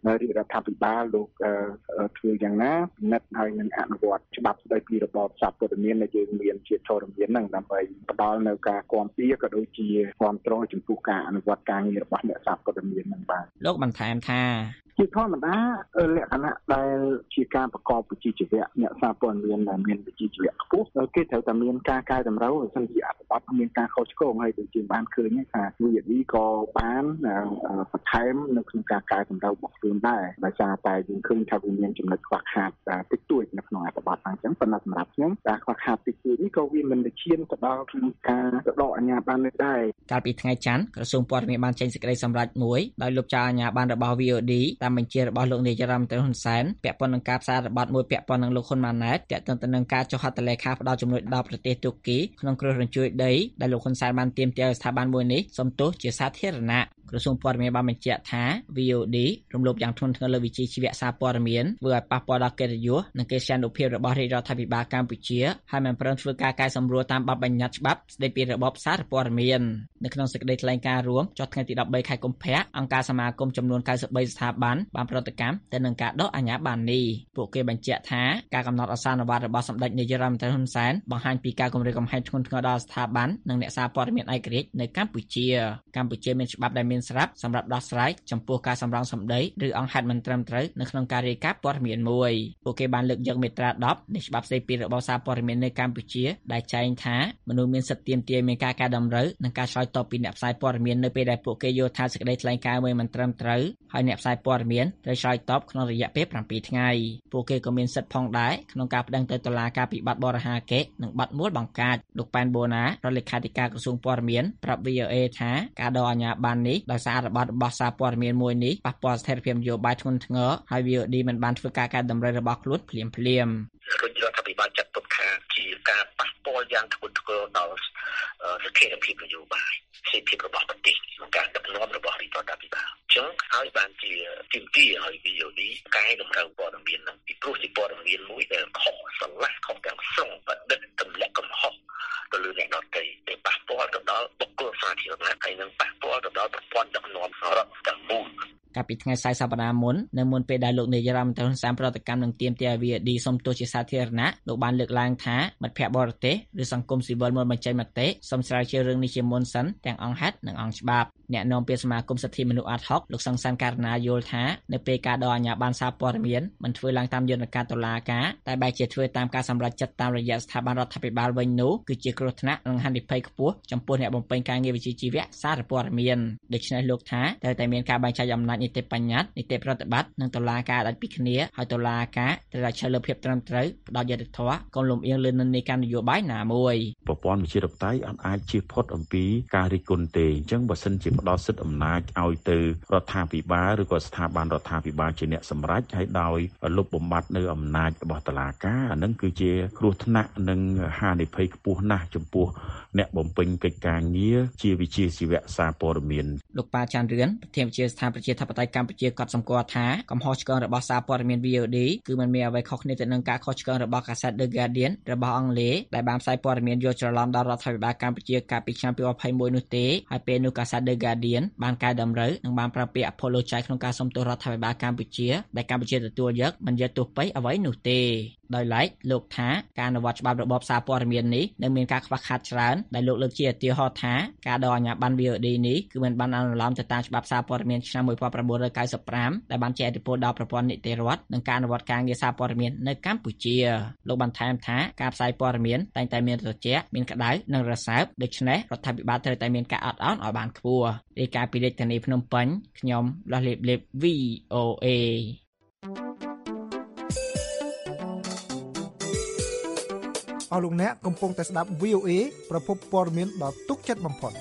រាជរដ្ឋាភិបាលលោកធ្វើយ៉ាងណាពិនិត្យហើយនឹងអនុវត្តច្បាប់ស្តីពីរបបសារព័ត៌មានដែលយើងមានជាធរមានហ្នឹងដើម្បីផ្ដល់នៅការគាំពារក៏ដូចជាគាំទ្រចំពោះការអនុវត្តការងាររបស់អ្នកសារព័ត៌មានហ្នឹងបាទលោកបន្ថែមថាជាធម្មតាលក្ខណៈដែលជាការប្រកបវិជ្ជាជីវៈអ្នកសារព័ត៌មានដែលមានវិជ្ជាជីវៈខ្ពស់គេត្រូវតែមានការកែតម្រូវឲ្យសិនជាអត្ថបទមានការខុសឆ្គងហើយដូចជាបានឃើញថា វី អូ ឌី ក៏បានបន្ថែមនៅក្នុងការកែតម្រូវរបស់ខ្លួនដែរដោយសារតែយើងឃើញថាវាមានចំណុចខ្វះខាតតិចតួចនៅក្នុងអត្ថបទហ្នឹងអញ្ចឹងប៉ុន្តែសម្រាប់ខ្ញុំការខ្វះខាតតិចតួចនេះក៏វាមិនទៅឈានទៅដល់ក្នុងការទៅដកអាជ្ញាប័ណ្ណនេះដែរកាលពីថ្ងៃច័ន្ទក្រសួងព័ត៌មានបានចេញសេចក្តីសម្រេចមួយដោយលុបចោលអាជ្ញាប័ណ្ណរបស់ វី អូ ឌី តាមបញ្ជារបស់លោកនាយរដ្ឋមន្ត្រីហ៊ុនសែនពាក់ព័ន្ធនឹងការផ្សាយរបបមួយពាក់ព័ន្ធនឹងលោកហ៊ុនម៉ាណែតទាក់ទងទៅនឹងការចុះហត្ថលេខាផ្ដល់ជំនួយដល់ប្រទេសទូគីក្នុងគ្រោះរញ្ជួយដីដែលលោកហ៊ុនសែនបានទាមទារឲ្យស្ថាប័នមួយនេះសុំទោសជាសាធារណៈក្រសួងព័ត៌មានបានបញ្ជាក់ថា វី អូ ឌី រំលោភយ៉ាងធ្ងន់ធ្ងរលើវិជ្ជាជីវៈសារព័ត៌មានធ្វើឲ្យប៉ះពាល់ដល់កិត្តិយសនិងកិត្តិយសភាពរបស់រាជរដ្ឋាភិបាលកម្ពុជាហើយមិនព្រមធ្វើការកែសម្រួលតាមបទបញ្ញត្តិច្បាប់ស្តីពីរបបសារព័ត៌មាននៅក្នុងសេចក្តីថ្លែងការណ៍រួមចុះថ្ងៃទីដប់បីខែកុម្ភៈអង្គការសមាគមចំនួនកៅសិបបីស្ថាប័នបានប្រតិកម្មទៅនឹងការដកអាជ្ញាប័ណ្ណនេះពួកគេបញ្ជាក់ថាការកំណត់អសានវត្តរបស់សម្ដេចនាយរដ្ឋមន្ត្រីហ៊ុនសែនបង្ហាញពីការគំរាមកំហែងធ្ងន់ធ្ងរដល់ស្ថាប័ននិងអ្នកសារព័ត៌មានឯករាជ្យនៅកម្ពុជាកម្ពុជាមានច្បាប់ដែលមានស្រាប់សម្រាប់ដោះស្រាយចំពោះការសម្រង់សម្ដីឬអង្គហេតុមិនត្រឹមត្រូវនៅក្នុងការរាយការណ៍ព័ត៌មានមួយពួកគេបានលើកយកមាត្រាដប់នៃច្បាប់ស្តីពីរបបសារព័ត៌មាននៅកម្ពុជាដែលចែងថាមនុស្សមានសិទ្ធិទាមទារមានការកែតម្រូវនិងការឆ្លើយតបពីអ្នកផ្សាយព័ត៌មាននៅពេលដែលពួកគេយល់ថាសេចក្តីថ្លែងការណ៍មួយមិនត្រឹមត្រូវហើយអ្នកផ្សាយព័ត៌មានត្រូវឆ្លើយតបក្នុងរយៈពេលប្រាំពីរថ្ងៃពួកគេក៏មានសិទ្ធិផងដែរក្នុងការប្តឹងទៅតុលាការពីបទបរិហាកេនិងបទមូលបង្កាច់លោកប៉ែនបូណារដ្ឋលេខាធិការក្រសួងព័ត៌មានប្រាប់ វី អូ អេ ថាការដកអាជ្ញាប័ណ្ណនេះដោយសាររបបរបស់សារព័ត៌មានមួយនេះប៉ះពាល់ស្ថិរភាពនយោបាយធ្ងន់ធ្ងរហើយ វី អូ ឌី មិនបានធ្វើការកែតម្រូវរបស់ខ្លួនភ្លាមភ្លាមរដ្ឋាភិបាលចាត់ទុកថាជាការប៉ះពាល់យ៉ាងធ្ងន់ធ្ងរដល់ស្ថិរភាពនយោបាយសេដ្ឋកិច្ចរបស់ប្រទេសនិងការដឹកនាំរបស់រដ្ឋាភិបាលអញ្ចឹងហើយបានជាទីមទីឲ្យ វី អូ ឌី កែតម្រូវព័ត៌មាននឹងពីព្រោះជាព័ត៌មានមួយដែលខុសស្រឡះខុសទាំងស្រុងបដិទ្ធទម្លាក់កំហុសទៅលើអ្នកដទៃដែលប៉ះពាល់ទៅដល់បុគ្គលសាធារណៈហើយនឹងប៉ះពាល់ទៅដល់ប្រព័ន្ធដឹកនាំរដ្ឋទាំងមូលកាលពីថ្ងៃសៅរ៍សប្តាហ៍មុននៅមុនពេលដែលលោកនាយរដ្ឋមន្ត្រីហ៊ុនសែនប្រតិកម្មនឹងទាមទារ វី អូ ឌី សុំទោសជាសាធារណៈលោកបានលើកឡើងថាមិត្តភ័ក្តិបរទេសឬសង្គមស៊ីវិលមកបញ្ចេញមតិសូមស្រាវជ្រាវរឿងនេះជាមុនសិនទាំងអង្គហេតុនិងអង្គច្បាប់អ្នកនាំពាក្យសមាគមសិទ្ធិមនុស្សអាត់ហុកលោកសង្សានករណាយល់ថានៅពេលការដកអាជ្ញាប័ណ្ណសារព័ត៌មានមិនធ្វើឡើងតាមយន្តការតុលាការតែបែរជាធ្វើតាមការសម្រេចចិត្តតាមរយៈស្ថាប័នរដ្ឋាភិបាលវិញនោះគឺជាគ្រោះថ្នាក់និងហានិភ័យខ្ពស់ចំពោះអ្នកបំពេញការងារវិជ្ជាជីវៈសារព័ត៌មានដូច្នេះលោកថាត្រូវតែមានការបែងចែកអំណាចនីតិបញ្ញត្តិនីតិប្រតិបត្តិនិងតុលាការដាច់ពីគ្នាហើយតុលាការត្រូវតែឆ្លើយលើភាពត្រឹមត្រូវផ្ដល់យុត្តិធម៌កុំលំអៀងលើនិន្នាការនយោបាយណាមួយប្រព័ន្ធវិជាធិបតេយ្យអត់អាចជៀសផុតអំពីការរិះគន់ទេអញ្ចឹងបើសិនជាផ្ដល់សិទ្ធិអំណាចឲ្យទៅរដ្ឋាភិបាលឬក៏ស្ថាប័នរដ្ឋាភិបាលជាអ្នកសម្រេចហើយដោយលុបបំបាត់នៅអំណាចរបស់តុលាការអានឹងគឺជាគ្រោះថ្នាក់និងហានិភ័យខ្ពស់ណាស់ចំពោះអ្នកបំពេញកិច្ចការងារជាវិជ្ជាជីវៈសារព័ត៌មានលោកប៉ាចាន់រឿនប្រធានវិទ្យាស្ថានប្រជាធិបតេយ្យកម្ពុជាក៏សម្គាល់ថាកំហុសឆ្គងរបស់សារព័ត៌មាន វី អូ ឌី គឺមិនមានអ្វីខុសគ្នាទៅនឹងការខុសឆ្គងរបស់កាសែត The Guardian របស់អង់គ្លេសដែលបានផ្សាយព័ត៌មានយល់ច្រឡំដល់រដ្ឋាភិបាលកម្ពុជាកាលពីឆ្នាំยี่สิบยี่สิบเอ็ดនោះទេហើយពេលនោះកាសែត The Guardian បានកែតម្រូវនិងបានប្រើពាក្យ apologize ក្នុងការសុំទោសរដ្ឋាភិបាលកម្ពុជាដែលកម្ពុជាទទួលយកមិនយកទោសបីអ្វីនោះទេដោយឡែកលោកថាការអនុវត្តច្បាប់របបសារព័ត៌មាននេះនៅមានការខ្វះខាតច្រើនដែលលោកលើកជាឧទាហរណ៍ថាការដកអាជ្ញាប័ណ្ណ វី អូ ឌី នេះគឺមិនបានអនុលោមទៅតាមច្បាប់សារព័ត៌មានឆ្នាំnineteen ninety-fiveដែលបានជះឥទ្ធិពលដល់ប្រព័ន្ធនីតិរដ្ឋនិងការអនុវត្តការងារសារព័ត៌មាននៅកម្ពុជាលោកបន្ថែមថាការផ្សាយព័ត៌មានតែងតែមានត្រជាក់មានក្តៅនិងរសើបដូច្នេះរដ្ឋាភិបាលត្រូវតែមានការអត់ឱនឲ្យបានខ្ពស់រាយការណ៍ពីរាជធានីភ្នំពេញខ្ញុំលាស់លេបលេប វី អូ អេអស់លោកអ្នកកំពុងតែស្ដាប់ វី អូ អេ ប្រភពព័ត៌មានដ៏ទុកចិត្តបំផុត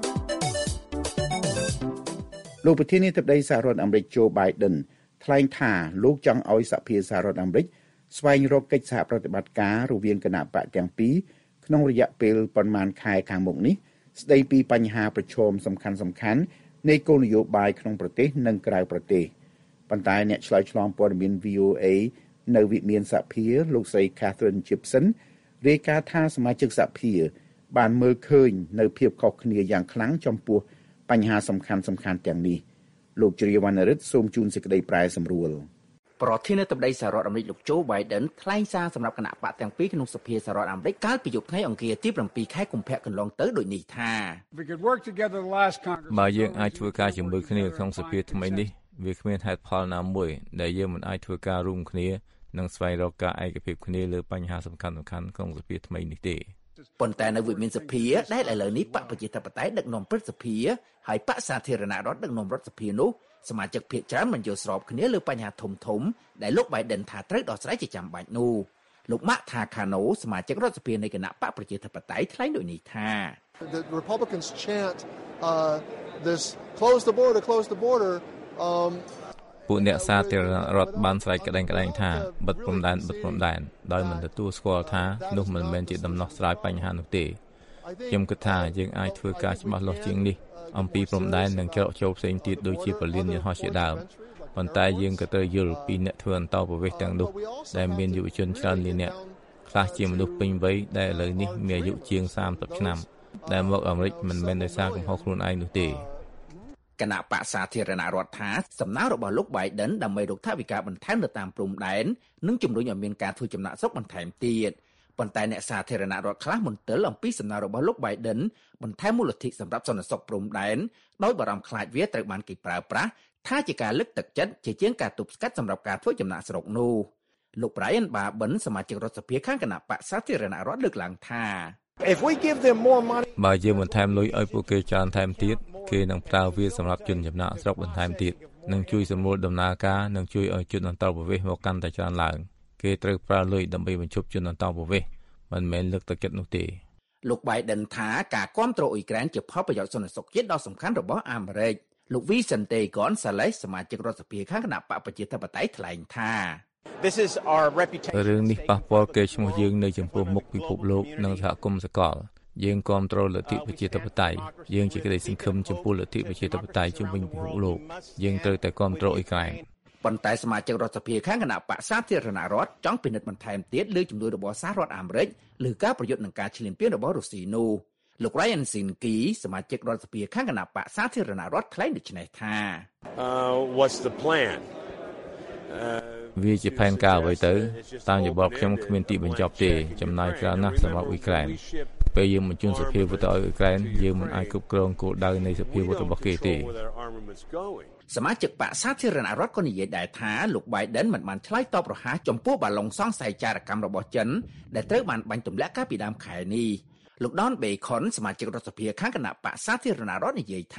លោកប្រធានាធិបតីសហរដ្ឋអាមេរិក Joe Biden ថ្លែងថាលោកចង់ឲ្យសហភាពសហរដ្ឋអាមេរិកស្វែងរកកិច្ចសហប្រតិបត្តិការរវាងគណៈបកទាំងពីរក្នុងរយៈពេលប្រមាណខែខាងមុខនេះស្ដីពីបញ្ហាប្រឈមសំខាន់ៗនៃគោលនយោបាយក្នុងប្រទេសនិងក្រៅប្រទេសប៉ុន្តែអ្នកឆ្លើយឆ្លងព័ត៌មាន វី អូ អេ នៅវិមានសហភាពលោកស្រី Catherine Gibson រាយការណ៍ថាសមាជិកសហភាពបានមើលឃើញនៅភាពខុសគ្នាយ៉ាងខ្លាំងចំពោះបញ្ហាសំខាន់ៗទាំងនេះលោកជ្រាវណ្ណរិទ្ធសូមជូនសេចក្តីប្រែសម្រួលប្រធានាធិបតីសហរដ្ឋអាមេរិកលោកโจ Biden ថ្លែងសារសម្រាប់គណៈបកទាំងពីរក្នុងសភាសហរដ្ឋអាមេរិកកាលពីយប់ថ្ងៃអង្គារទី7ខែកុម្ភៈកន្លងទៅដូចនេះថាបើយើងអាចធ្វើការជាមួយគ្នាក្នុងសភាថ្មីនេះវាគ្មានហេតុផលណាមួយដែលយើងមិនអាចធ្វើការរួមគ្នានិងស្វែងរកការឯកភាពគ្នាលើបញ្ហាសំខាន់ៗក្នុងសភាថ្មីនេះទេប៉ុន្តែនៅវិមានសភាដែលឥឡូវនេះបកប្រជាធិបតេយ្យដឹកនាំព្រឹទ្ធសភាហើយបកសាធារណរដ្ឋដឹកនាំរដ្ឋសភានោះសមាជិកភាគច្រើនមិនយល់ស្របគ្នាលើបញ្ហាធំធំដែលលោក Biden ថាត្រូវដោះស្រាយជាចាំបាច់នោះលោក Mark Takano សមាជិករដ្ឋសភានៃគណៈបកប្រជាធិបតេយ្យថ្លែងដូចនេះថា The Republicans chant uh this close the border close the border um ពួកអ្នកសាធារណរដ្ឋបានស្រែកក្តែងក្តែងថាបិទព្រំដែនបិទព្រំដែនដោយមិនទទួលស្គាល់ថានោះមិនមែនជាដំណោះស្រាយបញ្ហានោះទេខ្ញុំគិតថាយើងអាចធ្វើការច្បាស់លាស់ជាងនេះអំពីព្រំដែននិងច្រកចូលផ្សេងទៀតដូចជាពលានយន្តហោះជាដើមប៉ុន្តែយើងក៏ត្រូវយល់ពីអ្នកធ្វើអន្តរប្រវេសន៍ទាំងនោះដែលមានយុវជនច្រើនលានអ្នកខ្លះជាមនុស្សពេញវ័យដែលឥឡូវនេះមានអាយុជាងសាមសិបឆ្នាំដែលមកអាមេរិកមិនមែនដោយសារកំហុសខ្លួនឯងនោះទេគណៈបកសាធារណរដ្ឋថាសំណើរបស់លោក Biden ដើម្បីរកថវិកាបន្ថែមនៅតាមព្រំដែននិងជំរុញឲ្យមានការធ្វើចំណាកស្រុកបន្ថែមទៀតប៉ុន្តែអ្នកសាធារណរដ្ឋខ្លះមន្ទិលអំពីសំណើរបស់លោក Biden បន្ថែមមូលធនសម្រាប់សន្តិសុខព្រំដែនដោយបារម្ភខ្លាចវាត្រូវបានគេប្រើប្រាស់ថាជាការលើកទឹកចិត្តជាជាងការទប់ស្កាត់សម្រាប់ការធ្វើចំណាកស្រុកនោះលោក Brian Barber សមាជិករដ្ឋសភាខាងគណៈបកសាធារណរដ្ឋលើកឡើងថា If we give them more money បើយើងបន្ថែមលុយឲ្យពួកគេច្រើនថែមទៀតគេនឹងប្រើវាសម្រាប់ជនចំណាកស្រុកបន្ថែមទៀតនឹងជួយសម្រួលដំណើរការនិងជួយឲ្យជនអន្តោប្រវេសន៍មកកាន់តែច្រើនឡើងគេត្រូវប្រើលុយដើម្បីបញ្ឈប់ជនអន្តោប្រវេសន៍មិនមែនលើកទឹកចិត្តនោះទេលោក Biden ថាការគាំទ្រអ៊ុយក្រែនជាផលប្រយោជន៍សន្តិសុខជាតិដ៏សំខាន់របស់អាមេរិកលោក Vicente Gonzalez សមាជិករដ្ឋសភាខាងគណៈបកប្រជាធិបតេយ្យថ្លែងថា This is our reputation រឿងនេះប៉ះពាល់កេរ្តិ៍ឈ្មោះយើងនៅចំពោះមុខពិភពលោកនិងសហគមន៍សកលយើងគាំទ្រលទ្ធិប្រជាធិបតេយ្យយើងជាក្តីសង្ឃឹមចំពោះលទ្ធិប្រជាធិបតេយ្យជុំវិញពិភពលោកយើងត្រូវតែគាំទ្រអ៊ុយក្រែនប៉ុន្តែសមាជិករដ្ឋសភាខាងគណៈបកសាធារណរដ្ឋចង់ពិនិត្យបន្ថែមទៀតលើជំនួយរបស់សហរដ្ឋអាមេរិកលើការប្រយុទ្ធនឹងការឈ្លានពានរបស់រុស្ស៊ីនោះលោក Ryan Zinke សមាជិករដ្ឋសភាខាងគណៈបកសាធារណរដ្ឋថ្លែងដូចនេះថា Uh what's the plan uhវាជាផែនការអ្វីទៅតាមយោបល់ខ្ញុំគ្មានទីបញ្ចប់ទេចំណាយច្រើនណាស់សម្រាប់អ៊ុយក្រែនពេលយើងបញ្ជូនសភាវុធទៅឲ្យអ៊ុយក្រែនយើងមិនអាចគ្រប់គ្រងគោលដៅនៃសភាវុធរបស់គេទេសមាជិកបកសាធារណរដ្ឋក៏និយាយដែរថាលោក Biden មិនបានឆ្លើយតបរហ័សចំពោះបាឡុងសង្ស័យចារកម្មរបស់ចិនដែលត្រូវបានបាញ់ទម្លាក់កាលពីដើមខែនេះលោក Don Bacon សមាជិករដ្ឋសភាខាងគណៈបកសាធារណរដ្ឋនិយាយថា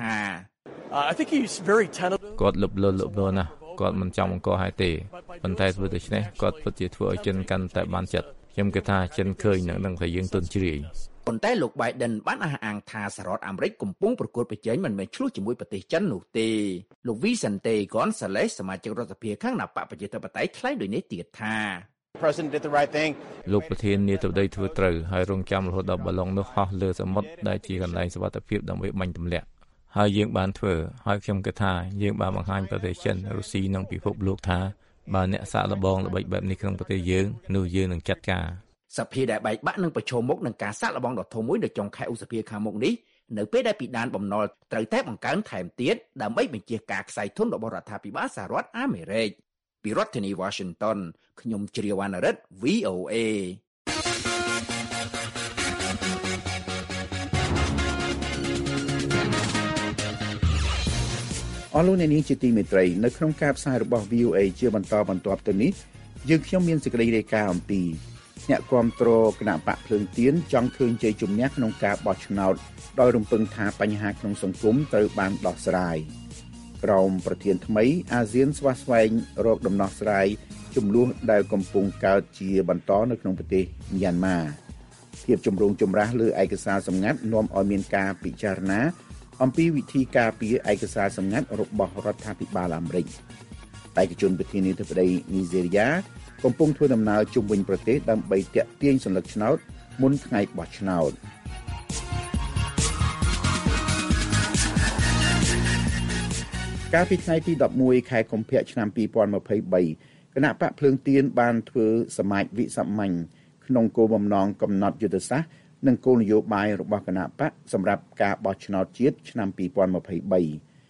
I think he's very tentative គាត់លុបលុបលុបលុណាស់គាត់មិនចង់អង្គឲ្យទេប៉ុន្តែធ្វើដូច្នេះគាត់ពិតជាធ្វើឲ្យចិនកាន់តែបានចិត្តខ្ញុំគិតថាចិនឃើញនឹងនឹងថាយើងទន់ជ្រាយប៉ុន្តែលោក Biden បានអះអាងថាសហរដ្ឋអាមេរិកកំពុងប្រកួតប្រជែងមិនមែនឆ្លោះជាមួយប្រទេសចិននោះទេលោក Vicente Gonzalez សមាជិករដ្ឋសភាខាងគណៈបកប្រជាធិបតេយ្យថ្លែងដូចនេះទៀតថា President did the right thing លោកប្រធានាធិបតីធ្វើត្រូវហើយរងចាំរហូតដល់បាឡុងនោះហោះលើសមុទ្រដែលជាកន្លែងសុវត្ថិភាពដើម្បីបាញ់ទម្លាក់ហើយយើងបានធ្វើហើយខ្ញុំគិតថាយើងបានបង្ហាញប្រទេសចិនរុស្ស៊ីនិងពិភពលោកថាបើអ្នកសាកល្បងល្បិចបែបនេះក្នុងប្រទេសយើងនោះយើងនឹងចាត់ការសភាដែលបែកបាក់នឹងប្រឈមមុខនឹងការសាកល្បងដ៏ធំមួយនៅចុងខែឧសភាខាងមុខនេះនៅពេលដែលពីដានបំណុលត្រូវតែបង្កើនថែមទៀតដើម្បីបញ្ជៀសការខ្សែធនរបស់រដ្ឋាភិបាលសហរដ្ឋអាមេរិកពីរដ្ឋធានី Washington ខ្ញុំជ្រាវណ្ណរិទ្ធ វី អូ เอអស់លោកអ្នកនាងជាទីមេត្រីនៅក្នុងការផ្សាយរបស់ វី អូ เอ ជាបន្តបន្ទាប់ទៅនេះយើងខ្ញុំមានសេចក្តីរាយការណ៍អំពីអ្នកគាំទ្រគណៈបកភ្លើងទៀនចង់ឃើញជ័យជំនះក្នុងការបោះឆ្នោតដោយរំពឹងថាបញ្ហាក្នុងសង្គមត្រូវបានដោះស្រាយក្រមប្រធានថ្មីអាស៊ានស្វាស្វែងរកដំណោះស្រាយចំនួនដែលកំពុងកើតជាបន្តនៅក្នុងប្រទេសមីយ៉ាន់ម៉ាភាពជំរុងចម្រាស់លើឯកសារសម្ងាត់នាំឲ្យមានការពិចារណាអំពីវិធីការពារឯកសារសម្ងាត់របស់រដ្ឋាភិបាលអាមេរិកបេក្ខជនប្រធានាធិបតីនីហ្សេរីយ៉ាកំពុងធ្វើដំណើរជុំវិញប្រទេសដើម្បីទាក់ទាញសន្លឹកឆ្នោតមុនថ្ងៃបោះឆ្នោតកាលពីថ្ងៃទីដប់មួយខែកុម្ភៈឆ្នាំពីរពាន់ម្ភៃបីគណៈបកភ្លើងទៀនបានធ្វើសមាជវិសាមញ្ញក្នុងគោលបំណងកំណត់យុទ្ធសាស្ត្រនិងគោលនយោបាយរបស់គណៈបកសម្រាប់ការបោះឆ្នោតជាតិឆ្នាំពីរពាន់ម្ភៃបីគ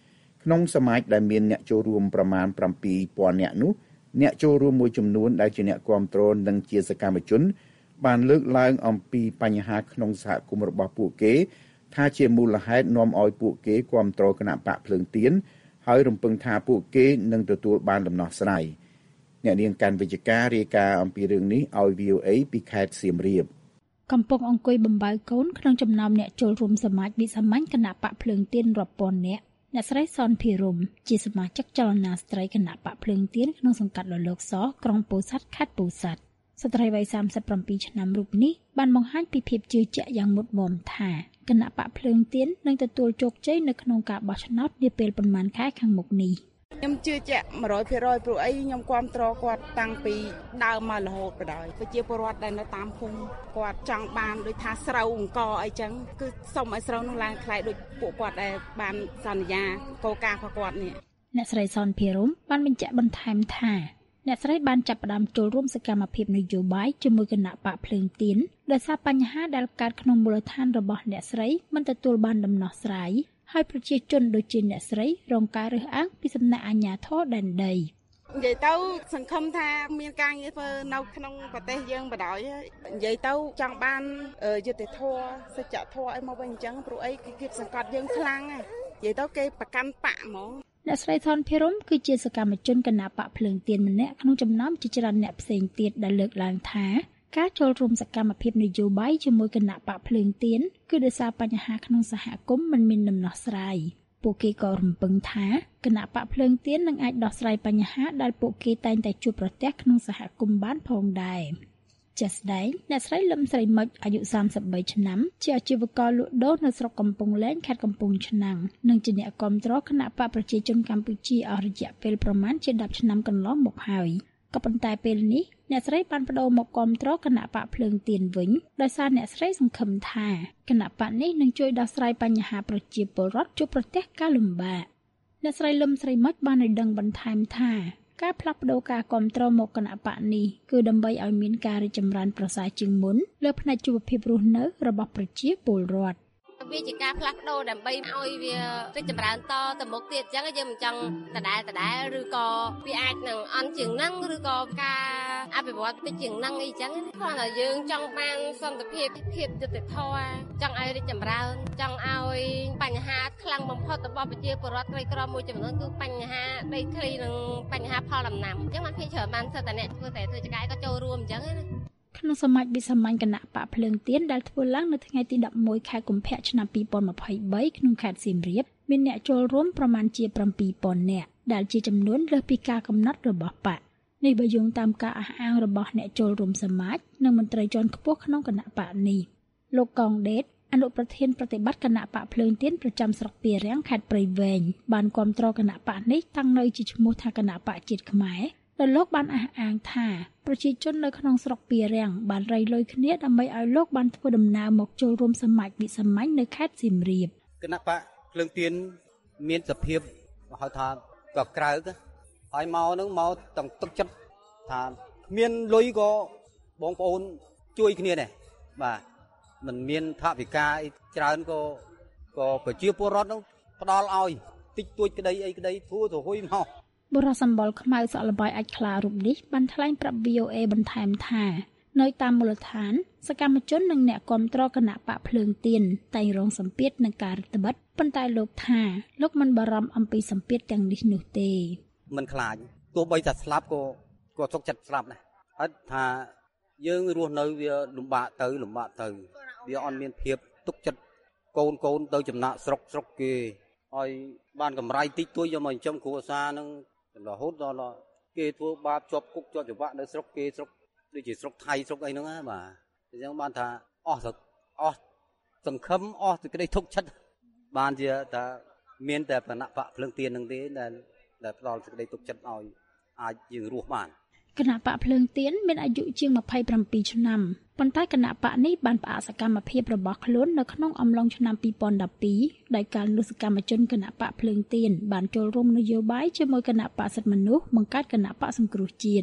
ក្នុងសមាជដែលមានអ្នកចូលរួមប្រមាណប្រាំពីរពាន់នាក់នោះអ្នកចូលរួមមួយចំនួនដែលជាអ្នកគាំទ្រនិងជាសកម្មជនបានលើកឡើងអំពីបញ្ហាក្នុងសហគមន៍របស់ពួកគេថាជាមូលហេតុនាំឲ្យពួកគេគាំទ្រគណៈបកភ្លើងទៀនហើយរំពឹងថាពួកគេនឹងទទួលបានដំណោះស្រាយអ្នកនាងកាន់វិជ្ជការរាយការណ៍អំពីរឿងនេះឲ្យ វី អូ អេ ពីខេត្តសៀមរាបកំពុងអង្គុយបំបើកូនក្នុងចំណោមអ្នកចូលរួមសមាជវិសាមញ្ញគណៈបកភ្លើងទៀនរាប់ពាន់នាក់អ្នកស្រីសនភិរមជាសមាជិកចលនាស្ត្រីគណៈបកភ្លើងទៀនក្នុងសង្កាត់លលោកសក្រុងពោធិ៍សាត់ខេត្តពោធិ៍សាត់ស្ត្រីវ័យសាមសិបប្រាំពីរឆ្នាំរូបនេះបានបង្ហាញពីភាពជឿជាក់យ៉ាងមុតមមថាគណៈបកភ្លើងទៀននឹងទទួលជោគជ័យនៅក្នុងការបោះឆ្នោតនាពេលប៉ុន្មានខែខាងមុខនេះខ្ញុំជឿជាក់ một trăm phần trăm ព្រោះអីខ្ញុំគាំទ្រគាត់តាំងពីដើមមករហូតបណ្ដោយប្រជាពលរដ្ឋដែលនៅតាមភូមិគាត់ចង់បានដូចថាស្រូវអង្គអីចឹងគឺសុំឲ្យស្រូវនោះឡើងថ្លៃដូចពួកគាត់ដែលបានសន្យាកោការរបស់គាត់នេះអ្នកស្រីសនភិរមបានបញ្ជាក់បន្ថែមថាអ្នកស្រីបានចាប់ផ្ដើមចូលរួមសកម្មភាពនយោបាយជាមួយគណៈបកភ្លើងទៀនដោយសារបញ្ហាដែលកើតក្នុងមូលដ្ឋានរបស់អ្នកស្រីមិនទទួលបានដំណោះស្រាយហើយប្រជាជនដូចជាអ្នកស្រីរងការរើសអើងពីសំណាក់អាជ្ញាធរដែនដីនិយាយទៅសង្ឃឹមថាមានការងារធ្វើនៅក្នុងប្រទេសយើងបណ្ដោយនិយាយទៅចង់បានយុត្តិធម៌សច្ចធម៌អីមកវិញអញ្ចឹងព្រោះអីគេគៀបសង្កត់យើងខ្លាំងណាស់និយាយទៅគេប្រកាន់បកហ្មងអ្នកស្រីថនភិរមគឺជាសកម្មជនគណៈបកភ្លើងទៀនម្នាក់ក្នុងចំណោមជាច្រើនអ្នកផ្សេងទៀតដែលលើកឡើងថាការចូលរួមសកម្មភាពនយោបាយជាមួយគណៈបកភ្លើងទៀនគឺដោយសារបញ្ហាក្នុងសហគមន៍មិនមានដំណោះស្រាយពួកគេក៏រំពឹងថាគណៈបកភ្លើងទៀននឹងអាចដោះស្រាយបញ្ហាដែលពួកគេតែងតែជួបប្រទះក្នុងសហគមន៍បានផងដែរជាស្ដែងអ្នកស្រីលឹមស្រីមុចអាយុសាមសិបបីឆ្នាំជាអាជីវករលក់ដូរនៅស្រុកកំពង់លែងខេត្តកំពង់ឆ្នាំងនិងជាអ្នកគាំទ្រគណៈបកប្រជាជនកម្ពុជាអស់រយៈពេលប្រមាណជាដប់ឆ្នាំកន្លងមកហើយក៏ប៉ុន្តែពេលនេះអ្នកស្រីបានបដូរមកគាំទ្រគណៈបកភ្លើងទៀនវិញដោយសារអ្នកស្រីសង្ឃឹមថាគណៈបកនេះនឹងជួយដោះស្រាយបញ្ហាប្រជាពលរដ្ឋជួបប្រទះការលំបាកអ្នកស្រីលឹមស្រីមុចបានឲ្យដឹងបន្ថែមថាការផ្លាស់ប្ដូរការគាំទ្រមកគណៈបកនេះគឺដើម្បីឲ្យមានការរីកចម្រើនប្រសើរជាងមុនលើផ្នែកជីវភាពរស់នៅរបស់ប្រជាពលរដ្ឋវាជាការផ្លាស់ប្ដូរដើម្បីឲ្យវារីកចម្រើនតទៅមុខទៀតអញ្ចឹងយើងមិនចង់ដដែលដដែលឬក៏វាអាចនឹងអន់ជាងហ្នឹងឬក៏ការអភិវឌ្ឍទៅជាងហ្នឹងអីចឹងគ្រាន់តែយើងចង់បានសន្តិភាពភាពយុត្តិធម៌ចង់ឲ្យរីកចម្រើនចង់ឲ្យបញ្ហាខ្លាំងបំផុតរបស់ប្រជាពលរដ្ឋក្រីក្រមួយចំនួនគឺបញ្ហាដីធ្លីនិងបញ្ហាផលដំណាំអញ្ចឹងបានភាគច្រើនបានសិទ្ធិតែអ្នកធ្វើតែធ្វើចកាយក៏ចូលរួមអញ្ចឹងណាក្នុងសមាជវិសាមញ្ញគណៈបកភ្លើងទៀនដែលធ្វើឡើងនៅថ្ងៃទីដប់មួយខែកុម្ភៈឆ្នាំពីរពាន់ម្ភៃបីក្នុងខេត្តសៀមរាបមានអ្នកចូលរួមប្រមាណជាប្រាំពីរពាន់នាក់ដែលជាចំនួនលើសពីការកំណត់របស់បកនេះបើយោងតាមការអះអាងរបស់អ្នកចូលរួមសមាជនិងមន្ត្រីជាន់ខ្ពស់ក្នុងគណៈបកនេះលោកកងដេតអនុប្រធានប្រតិបត្តិគណៈបកភ្លើងទៀនប្រចាំស្រុកពីរាំងខេត្តព្រៃវែងបានគាំទ្រគណៈបកនេះតាំងនៅជាឈ្មោះថាគណៈបកជាតិខ្មែរដែលលោកបានអះអាងថាប្រជាជននៅក្នុងស្រុកពីរាំងបានរៃលុយគ្នាដើម្បីឲ្យលោកបានធ្វើដំណើរមកចូលរួមសមាជវិសាមញ្ញនៅខេត្តសៀមរាបគណៈបកភ្លើងទៀនមានសភាពហៅថាក៏ក្រៅហើយមកនឹងមកទាំងទឹកចិត្តថាគ្មានលុយក៏បងប្អូនជួយគ្នាដែរបាទមិនមានថវិកាអីច្រើនក៏ក៏ប្រជាពលរដ្ឋនឹងផ្ដល់ឲ្យតិចតួចក្តីអីក្តីធូរទៅហុយមកបុរសសម្បល់ខ្មៅសក់លបាយអាចខ្លារូបនេះបានថ្លែងប្រាប់ វី អូ អេ បន្ថែមថានៅតាមមូលដ្ឋានសកម្មជននិងអ្នកគាំទ្រគណៈបកភ្លើងទៀនតែងរងសម្ពាធនឹងការរដ្ឋបិទប៉ុន្តែលោកថាលោកមិនបារម្ភអំពីសម្ពាធទាំងនេះនោះទេមិនខ្លាចទោះបីតែស្លាប់ក៏ក៏សុខចិត្តស្លាប់ដែរហើយថាយើងរស់នៅវាលំបាកទៅលំបាកទៅវាអត់មានភាពទុកចិត្តកូនកូនទៅចំណាក់ស្រុកស្រុកគេហើយបានកម្រៃតិចតួចយកមកចិញ្ចឹមគ្រួសារនឹងរហូតដល់គេធ្វើបាបជាប់គុកជាប់ច្បាប់នៅស្រុកគេស្រុកដូចជាស្រុកថៃស្រុកអីហ្នឹងណាបាទអញ្ចឹងបានថាអស់ទៅអស់សង្ឃឹមអស់សេចក្តីទុកចិត្តបានជាថាមានតែគណៈបកភ្លើងទៀននឹងទេដែលដែលផ្ដល់សេចក្តីទុកចិត្តឲ្យអាចយើងរស់បានគណៈបកភ្លើងទៀនមានអាយុជាងម្ភៃប្រាំពីរឆ្នាំប៉ុន្តែគណៈបកនេះបានផ្អាកសកម្មភាពរបស់ខ្លួននៅក្នុងអំឡុងឆ្នាំពីរពាន់ដប់ពីរដោយការនោះសកម្មជនគណៈបកភ្លើងទៀនបានចូលរួមនយោបាយជាមួយគណៈបកសិទ្ធិមនុស្សបង្កើតគណៈបកសង្គ្រោះជាតិ